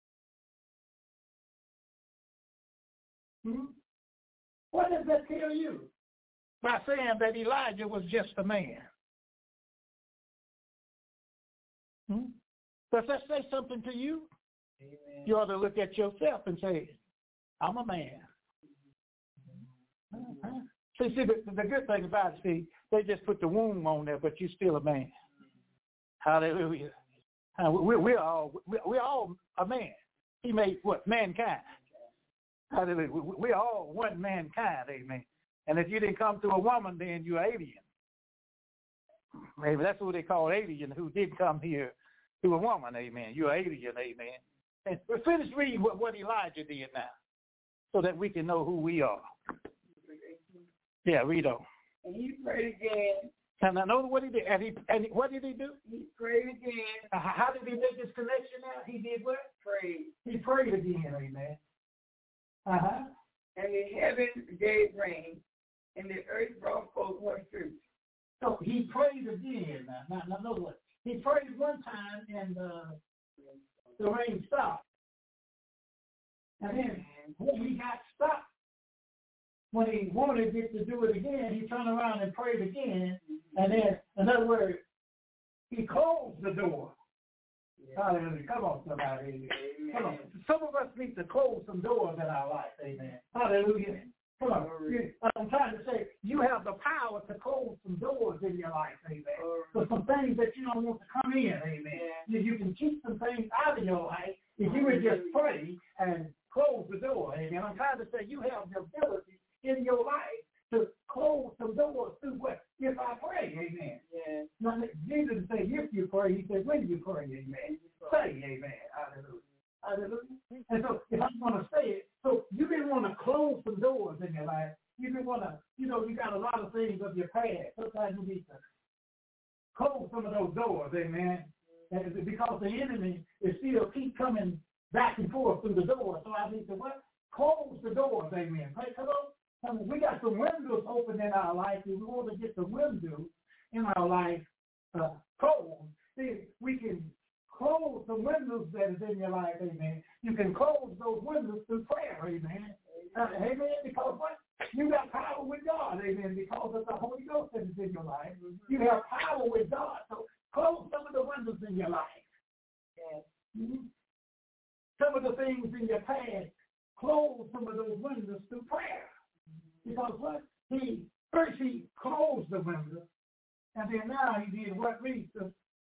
Hmm? What does that tell you? By saying that Elijah was just a man. Hmm? Does that say something to you? Amen. You ought to look at yourself and say, I'm a man. Uh-huh. See, see the, the good thing about it, see, they just put the womb on there, but you're still a man. Hallelujah. Uh, we, we're all we, we're all a man. He made what? Mankind. Hallelujah. We, we're all one mankind, amen. And if you didn't come through a woman, then you're alien. Maybe that's what they call alien, who did come here through a woman, amen. You're alien, amen. And we finish reading what, what Elijah did now, so that we can know who we are. Yeah, read on. And he prayed again. And I know what he did. And, he, and what did he do? He prayed again. Uh, how did he make this connection now? He did what? Prayed. He prayed again, amen. Uh-huh. And the heavens gave rain, and the earth brought forth her fruit. So he prayed again. Now, now, now know what? He prayed one time, and uh, the rain stopped. And then when he got stopped, when he wanted it to do it again, he turned around and prayed again. And then, in other words, he closed the door. Yeah. Hallelujah. Come on, somebody. Amen. Come on. Some of us need to close some doors in our life. Amen. Hallelujah. Come on. I'm trying to say, you have the power to close some doors in your life. Amen. For some things that you don't want to come in. Amen. You, you can keep some things out of your life if you would just pray and close the door. Amen. I'm trying to say, you have the ability in your life to close some doors through what? If I pray, amen. Yes. Now, Jesus didn't say if you pray, he said when you pray, amen. Say amen. Hallelujah. Hallelujah. And so if I'm going to say it, so you didn't want to close some doors in your life. You didn't want to, you know, you got a lot of things of your past. Sometimes you need to close some of those doors, amen. And because the enemy is still keep coming back and forth through the door. So I need to what? Close the doors, amen. Pray, come on. We got some windows open in our life, and we want to get the windows in our life uh, closed. See, we can close the windows that is in your life, amen. You can close those windows through prayer, amen. Uh, amen, because what? You got power with God, amen, because of the Holy Ghost that is in your life. You have power with God, so close some of the windows in your life. Yes. Mm-hmm. Some of the things in your past, close some of those windows through prayer. Because what? He first he closed the window, and then now he did what reads the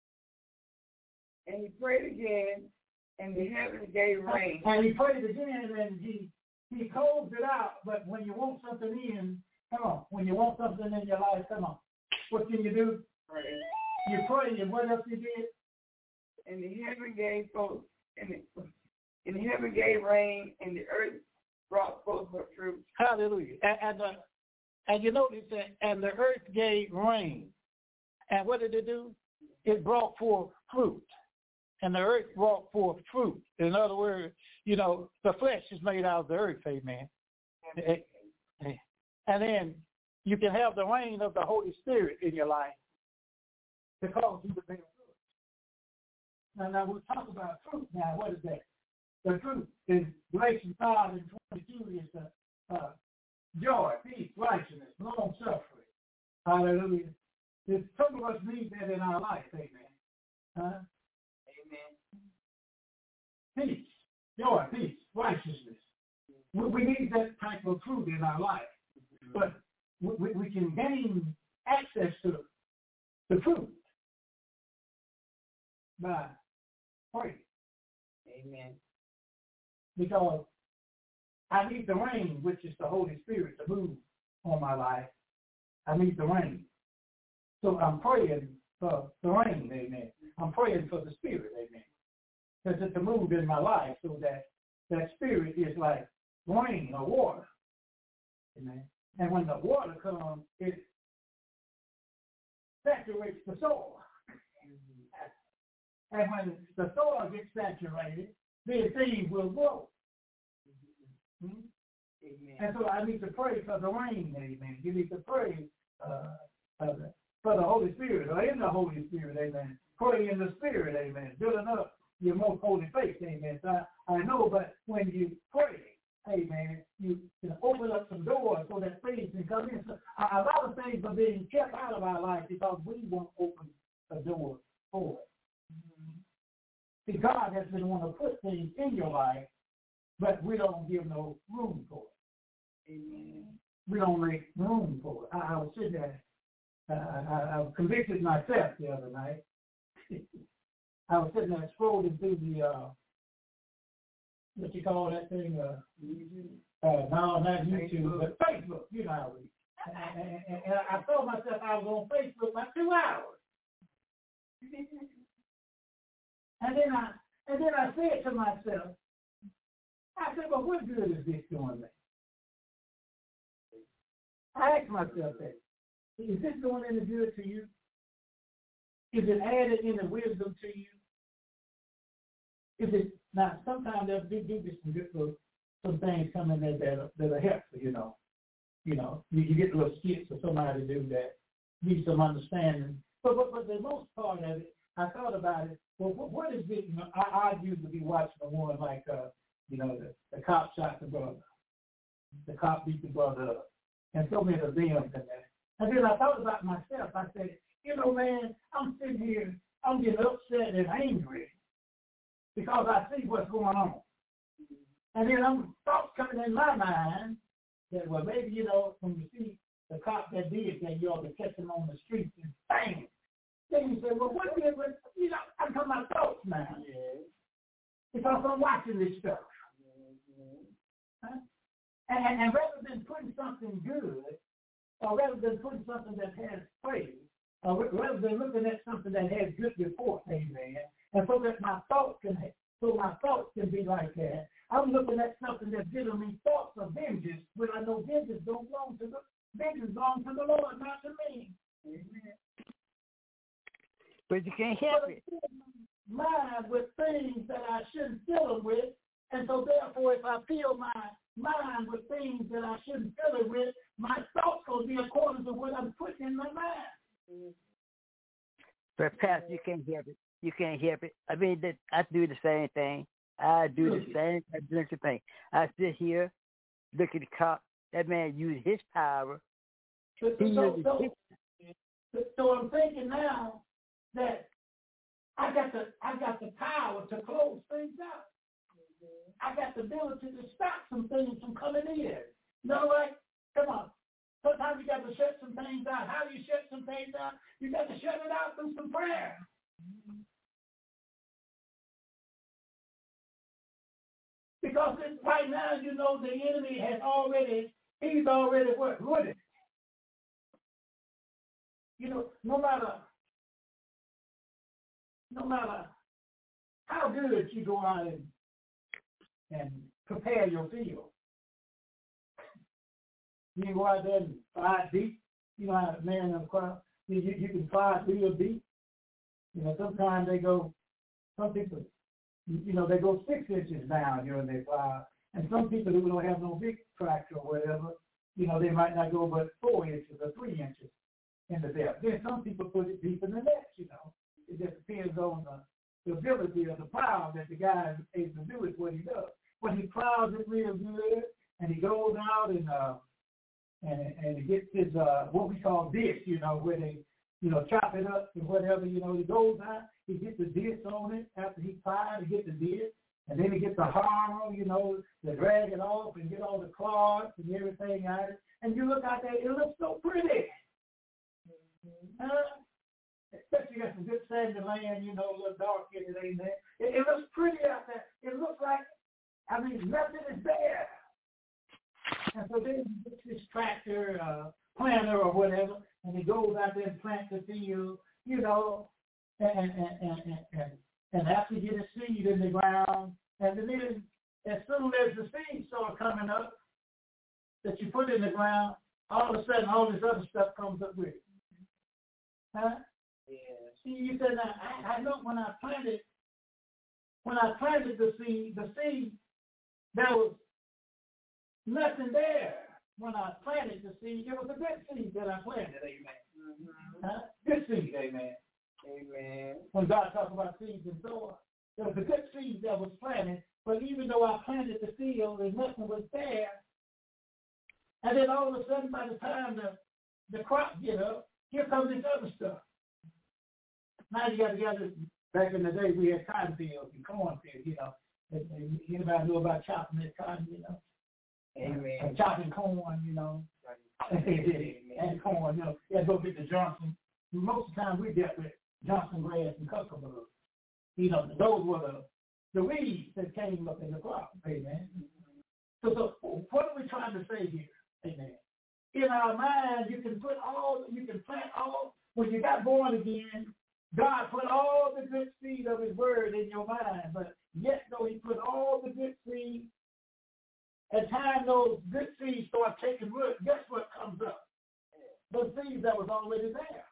And he prayed again, and the heavens gave rain. And he prayed again, and he he closed it out. But when you want something in, come on. When you want something in your life, come on. What can you do? Pray. You pray, and what else you did? And the heaven gave forth, and the, and the heaven gave rain, and the earth brought forth her fruit. Hallelujah. And and, uh, and you notice that, and the earth gave rain. And what did it do? It brought forth fruit. And the earth brought forth fruit. In other words, you know, the flesh is made out of the earth, amen. And then you can have the rain of the Holy Spirit in your life to cause you to bear fruit. Now, now we'll talk about fruit now. What is that? The fruit is Galatians five and twenty-two is the uh, joy, peace, righteousness, long suffering. Hallelujah. There's, some of us need that in our life, amen. Huh? Amen. Peace, joy, peace, righteousness. We, we need that type of fruit in our life. But we, we can gain access to the fruit by praying. Amen. Because I need the rain, which is the Holy Spirit, to move on my life. I need the rain. So I'm praying for the rain, amen. I'm praying for the Spirit, amen. Because it's to move in my life so that that Spirit is like rain or water, amen. And when the water comes, it saturates the soil. And when the soil gets saturated, then things will grow. Mm-hmm. Amen. And so I need to pray for the rain, amen. You need to pray uh, uh, for the Holy Spirit, or in the Holy Spirit, amen. Pray in the Spirit, amen. Building up your most holy faith, amen. So I, I know, but when you pray, amen, you can open up some doors so that things can come in. So a, a lot of things are being kept out of our life because we won't open a door for it. See, God has been wanting to put things in your life, but we don't give no room for it. Amen. We don't make room for it. I, I was sitting there, uh, I, I convicted myself the other night. I was sitting there scrolling through the, uh, what you call that thing? Uh, uh, no, not YouTube, but Facebook, you know how we. And, and, and I told myself I was on Facebook about two hours. And then I and then I said to myself, I said, well, what good is this doing me? I asked myself that. Is this doing any good to you? Is it adding any wisdom to you? Is it now sometimes there'll be do some good some things come in there that are, that are helpful, you know. You know, you, you get little skits for somebody to do that, need some understanding. But but but the most part of it, I thought about it. Well, what, what is it? You know, I, I used to be watching the one like, uh, you know, the, the cop shot the brother. The cop beat the brother up. And so many of them in there. And then I thought about myself. I said, you know, man, I'm sitting here. I'm getting upset and angry because I see what's going on. And then I'm thoughts coming in my mind that, well, maybe, you know, when you see the cop that did that, you ought to catch him on the street and bang. Then you say, well, what did, you know, I'm talking about thoughts now. Yes. Because I'm watching this stuff. Mm-hmm. Huh? And, and rather than putting something good, or rather than putting something that has praise, or rather than looking at something that has good report, amen, and so that my thoughts can, so my thoughts can be like that, I'm looking at something that's giving me thoughts of vengeance, when I know vengeance don't belong to the vengeance belongs to the Lord, not to me. Amen. But you can't help it. Mind with things that I shouldn't fill them with, and so therefore, if I fill my mind with things that I shouldn't fill it with, my thoughts will be according to what I'm putting in my mind. But Pastor, you can't help it. You can't help it. I mean, that I do the same thing. I do the same. I do the same thing. I sit here, look at the cop. That man used his power. So, so, so, his... so I'm thinking now that I got the I got the power to close things out. I got the ability to stop some things from coming in. You know what? Come on. Sometimes you got to shut some things out. How do you shut some things out? You got to shut it out through some prayer. Because it's, right now, you know, the enemy has already, he's already what? Rooted. You know, no matter, no matter how good you go out and, and prepare your field, you can go out there and fire deep. You know how a man in the crowd, you, you, you can fire real deep. You know, sometimes they go, some people, you know, they go six inches down here and they fire. And some people who don't have no big tractor or whatever, you know, they might not go but four inches or three inches in the depth. Then some people put it deep in the net, you know. It just depends on the, the ability or the power that the guy is able to do with what he does. When he plows it real good and he goes out and uh, and and he gets his uh, what we call dish, you know, where they, you know, chop it up and whatever, you know, he goes out, he gets the dish on it after he plies, he gets the dish, and then he gets the harrow, you know, to drag it off and get all the clods and everything out of it. And you look out there, it looks so pretty. Mm-hmm. Uh, especially got some good sandy land, you know, a little dark in it, ain't there? It, it looks pretty out there. It looks like, I mean, nothing is there. And so then he gets this tractor, uh, planter or whatever, and he goes out there and plants the field, you know, and and, and, and, and, and after you get a seed in the ground, and then as soon as the seeds start coming up that you put in the ground, all of a sudden all this other stuff comes up with it. Huh? Yeah. See, you said, now, I, I know when I planted, when I planted the seed, the seed, there was nothing there. When I planted the seed, it was a good seed that I planted, amen. Mm-hmm. Huh? Good seed, amen. Amen. When God talks about seeds and soil, there was a good seed that was planted, but even though I planted the field and nothing was there, and then all of a sudden by the time the, the crop get up, here comes this other stuff. Now you got together, back in the day we had cotton fields and corn fields, you know. And, and anybody know about chopping that cotton, you know? Amen. And chopping corn, you know. And corn, you know. You had to go get the Johnson. Most of the time we dealt with Johnson grass and cucumber. You know, those were the, the weeds that came up in the crop. Amen. So, so what are we trying to say here? Amen. In our mind, you can put all, you can plant all, when you got born again, God put all the good seed of his word in your mind, but yet though he put all the good seed, at time those good seeds start taking root, guess what comes up? The seeds that was already there.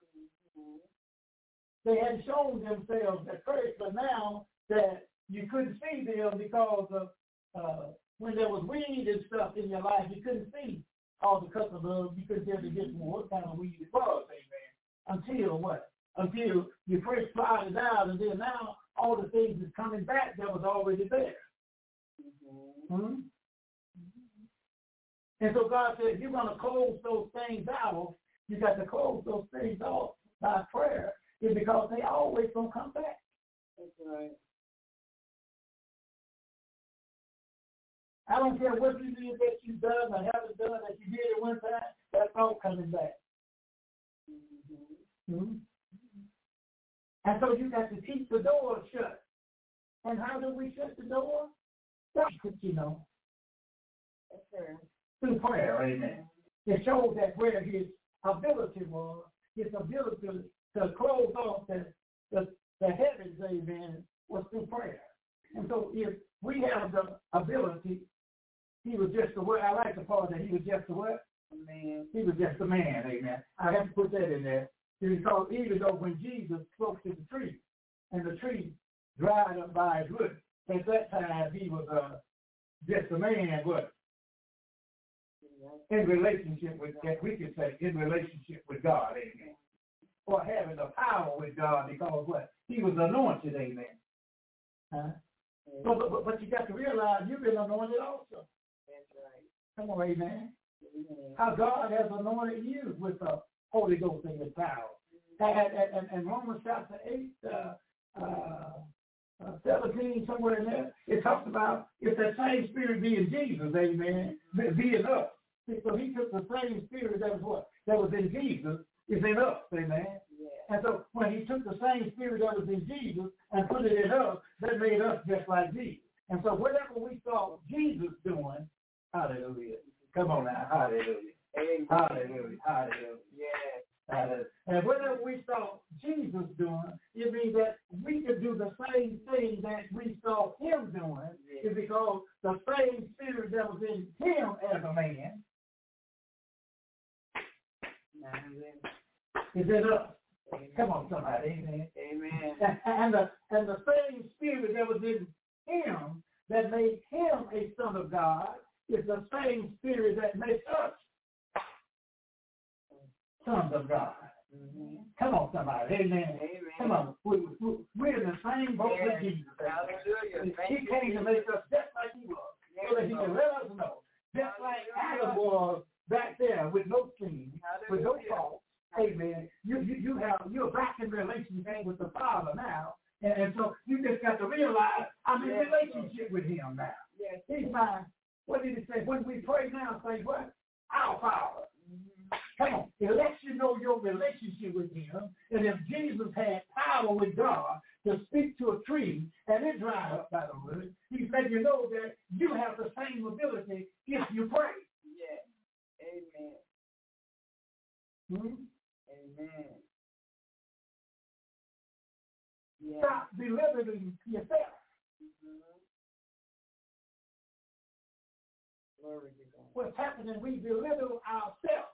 They hadn't shown themselves at first, but now that you couldn't see them because of uh, when there was weed and stuff in your life, you couldn't see all the customers, you couldn't tell the difference what kind of weed it was, amen. Until what? Until you first plowed it out, and then now all the things is coming back that was already there. Mm-hmm. Mm-hmm. And so God said, you're going to close those things out. You got to close those things off by prayer. is because they always gonna come back. That's right. I don't care what you did that you done or haven't done that you did at one time, that's all coming back. Mm-hmm. Mm-hmm. And so you got to keep the door shut. And how do we shut the door? That's what you know. That's right. Through prayer, amen. It shows that where his ability was, his ability to close off the, the, the heavens, amen, was through prayer. And so if we have the ability, he was just a what? I like the part that he was just a what? A man. He was just a man, amen. I have to put that in there. Because even though when Jesus spoke to the tree, and the tree dried up by his root, at that time he was uh, just a man, what? In relationship with, that we could say, in relationship with God, amen. Or having the power with God because what? He was anointed, amen. Huh? But, but, but you got to realize you've been anointed also. That's right. Come on, amen. Amen. How God has anointed you with the Holy Ghost and His power. And, and, and Romans chapter eight, uh, uh, uh, seventeen, somewhere in there, it talks about if that same spirit be in Jesus, amen, be in us. So he took the same spirit that was what? That was in Jesus, is in us, amen. Yeah. And so when he took the same spirit that was in Jesus and put it in us, that made us just like Jesus. And so whatever we saw Jesus doing, hallelujah. Come on now, hallelujah. Amen. Hallelujah, hallelujah. Yeah. Uh, and whatever we saw Jesus doing, it means that we could do the same thing that we saw him doing, yeah. is because the same spirit that was in him as a man is in us. Amen. Come on, somebody, amen. Amen. And, and, the, and the same spirit that was in him that made him a son of God is the same spirit that makes us sons of God. Mm-hmm. Come on, somebody. Amen. Amen. Come on. We, we, we're in the same boat yes. with Jesus. Hallelujah. He Thank came you, to make us just like he was, yes, so that he can let us know, just like Adam was back there with no sin, with no fault. Amen. You, you, you have, you're back in relationship with the Father now. And, and so you just got to realize I'm in yes, relationship Lord. with him now. Yes. He's my, what did he say? When we pray now, say what? Our Father. Come on, it lets you know your relationship with him. And if Jesus had power with God to speak to a tree and it dried up by the root, he's letting you know that you have the same ability if you pray. Yes. Amen. Hmm? Amen. Yes. Stop belittling yourself. Mm-hmm. Glory to God. What's happening, we belittle ourselves.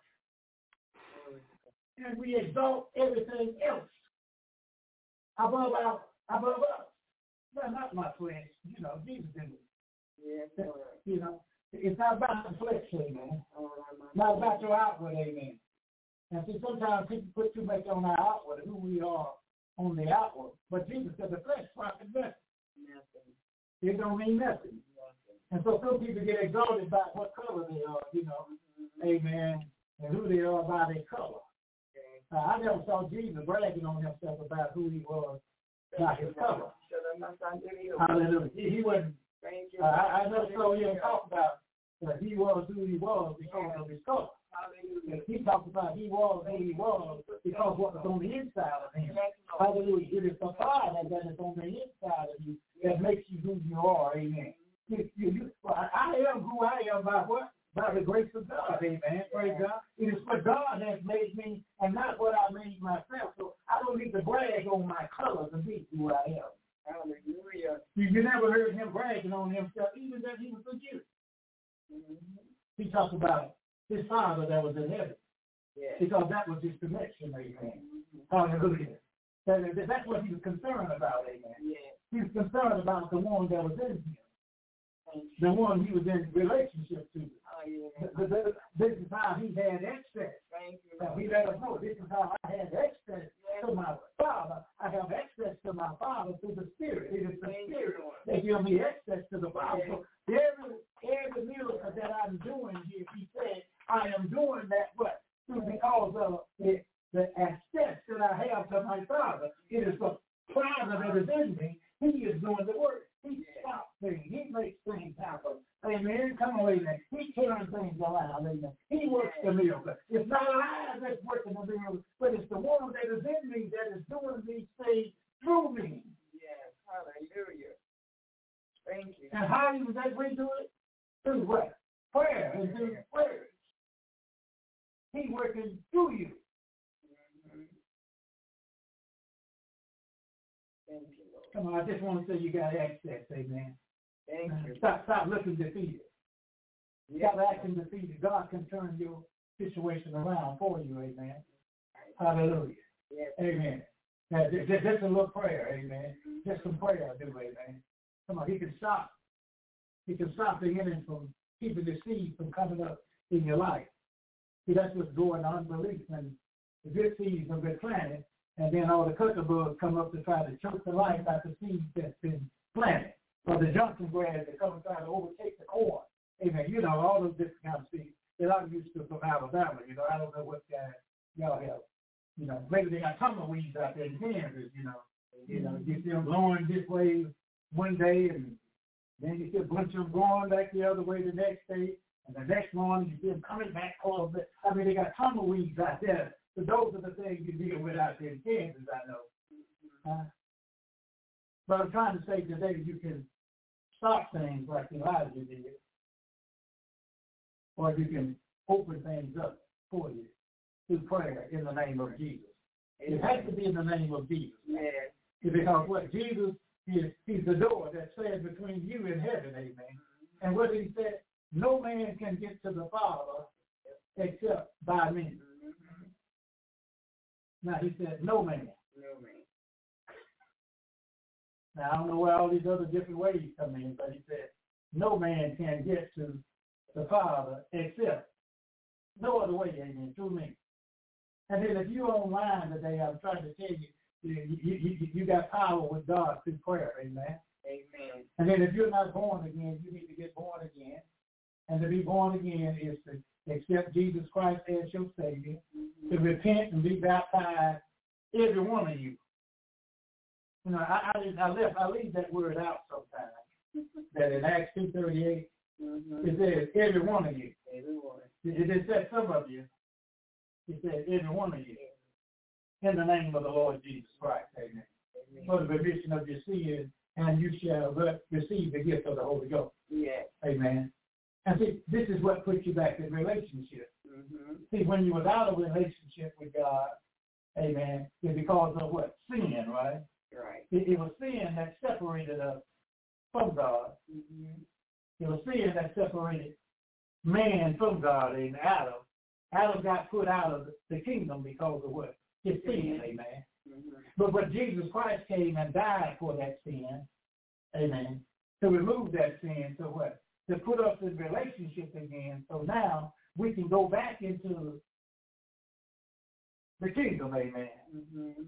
And we exalt everything else above our above us. Well, not my flesh, you know, Jesus didn't. Yes, Lord. You know, it's not about the flesh, amen. Oh, not about your outward, amen. And see, sometimes people put too much on our outward, who we are on the outward. But Jesus said the flesh profits nothing. Nothing. It don't mean nothing. Nothing. And so some people get exalted by what color they are, you know, mm-hmm. amen, and who they are by their color. Uh, I never saw Jesus bragging on himself about who he was by his color. Hallelujah. He, he wasn't. Uh, I, I never saw him talk about that he was who he was because of his color. Hallelujah. He talked about he was who he was because what was on the inside of him. Hallelujah. It is the Father that is on the inside of you that makes you who you are. Amen. You, you, you, well, I am who I am by what? By the grace of God, amen. Praise God. It is what God has made me and not what I made myself. So I don't need to brag on my colors and be who I am. Hallelujah. You, you never heard him bragging on himself, even that he was a Jew. Mm-hmm. He talked about his Father that was in heaven. Yes. Because that was his connection, amen. Mm-hmm. Hallelujah. That, that's what he was concerned about, amen. Yes. He was concerned about the one that was in him. The one he was in relationship to. Oh, yeah. the, the, this is how he had access. Thank you. So he let us know this is how I had access yes. to my Father. I have access to my Father through the Spirit. It is the Thank Spirit you, that gives me access to the Father. Yes. So every, every miracle that I'm doing here, he said, I am doing that what? Because of the, the access that I have to my Father. come on, amen. He turns things around, amen. He works the miracle. It's not I that's working the miracle, but it's the one that is in me that is doing these things through me. Yes, hallelujah. Thank you. And how do that we do it? Through what? Prayer and through prayers. He working through you. Mm-hmm. Thank you, Lord. Come on, I just want to say you got access, amen. Thank you. Stop, stop looking defeated. Stop acting defeated. God can turn your situation around for you, amen. Hallelujah. Yes. Amen. Now, just, just a little prayer, amen. Just some prayer, do, amen. Come on, he can stop. He can stop the enemy from keeping the seed from coming up in your life. See, that's what's going on unbelief. And the good seeds have been planted, and then all the cuckabugs come up to try to choke the life out of the seeds that's been planted. Or the junction grass that come and try to overtake the corn. Amen. You know, all those different kinds of seeds that I'm used to from Alabama. You know, I don't know what guys y'all have. You know, maybe they got tumbleweeds out there in Kansas, you know. You know, you see them blowing this way one day, and then you see a bunch of them going back the other way the next day, and the next morning you see them coming back close. I mean, they got tumbleweeds out there. So those are the things you deal with out there in Kansas, I know. Uh, but I'm trying to say today you can stop things like Elijah did, or you can open things up for you through prayer in the name of Jesus. It has to be in the name of Jesus. Yes. Because what Jesus is, he's the door that stands between you and heaven, amen. And what did he say? No man can get to the Father except by me. Mm-hmm. Now he said, no man. No man. Now I don't know where all these other different ways come in, but he said, no man can get to the Father except no other way, amen, through me. And then if you're online today, I'm trying to tell you, you, you, you, you got power with God through prayer, amen. Amen. And then if you're not born again, you need to get born again. And to be born again is to accept Jesus Christ as your Savior, mm-hmm. to repent and be baptized, every one of you. You know, I I, I, left, I leave that word out sometimes. That in Acts two thirty-eight, mm-hmm. it says every one of you. Every one. It, it said some of you. It said every one of you. In the name of the Lord Jesus Christ, amen. Amen. For the remission of your sins, and you shall receive the gift of the Holy Ghost. Yes. Amen. And see, this is what puts you back in relationship. Mm-hmm. See, when you was out of relationship with God, amen, it's because of what? Sin, right? Right. It, it was sin that separated us from God. Mm-hmm. It was sin that separated man from God in Adam. Adam got put out of the kingdom because of what? His sin, amen. Mm-hmm. But but Jesus Christ came and died for that sin, amen, to remove that sin, so what? To put us in relationship again, so now we can go back into the kingdom, amen. Mm-hmm.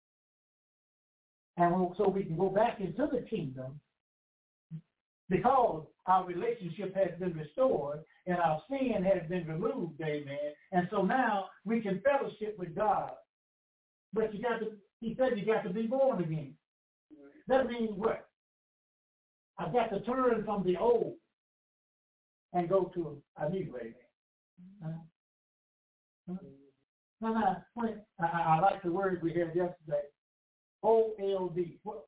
And so we can go back into the kingdom because our relationship has been restored and our sin has been removed, amen. And so now we can fellowship with God. But you got to, he said you got to be born again. That means what? I've got to turn from the old and go to a new, amen. Uh, uh, no, no, I, I like the word we had yesterday. O L D. What,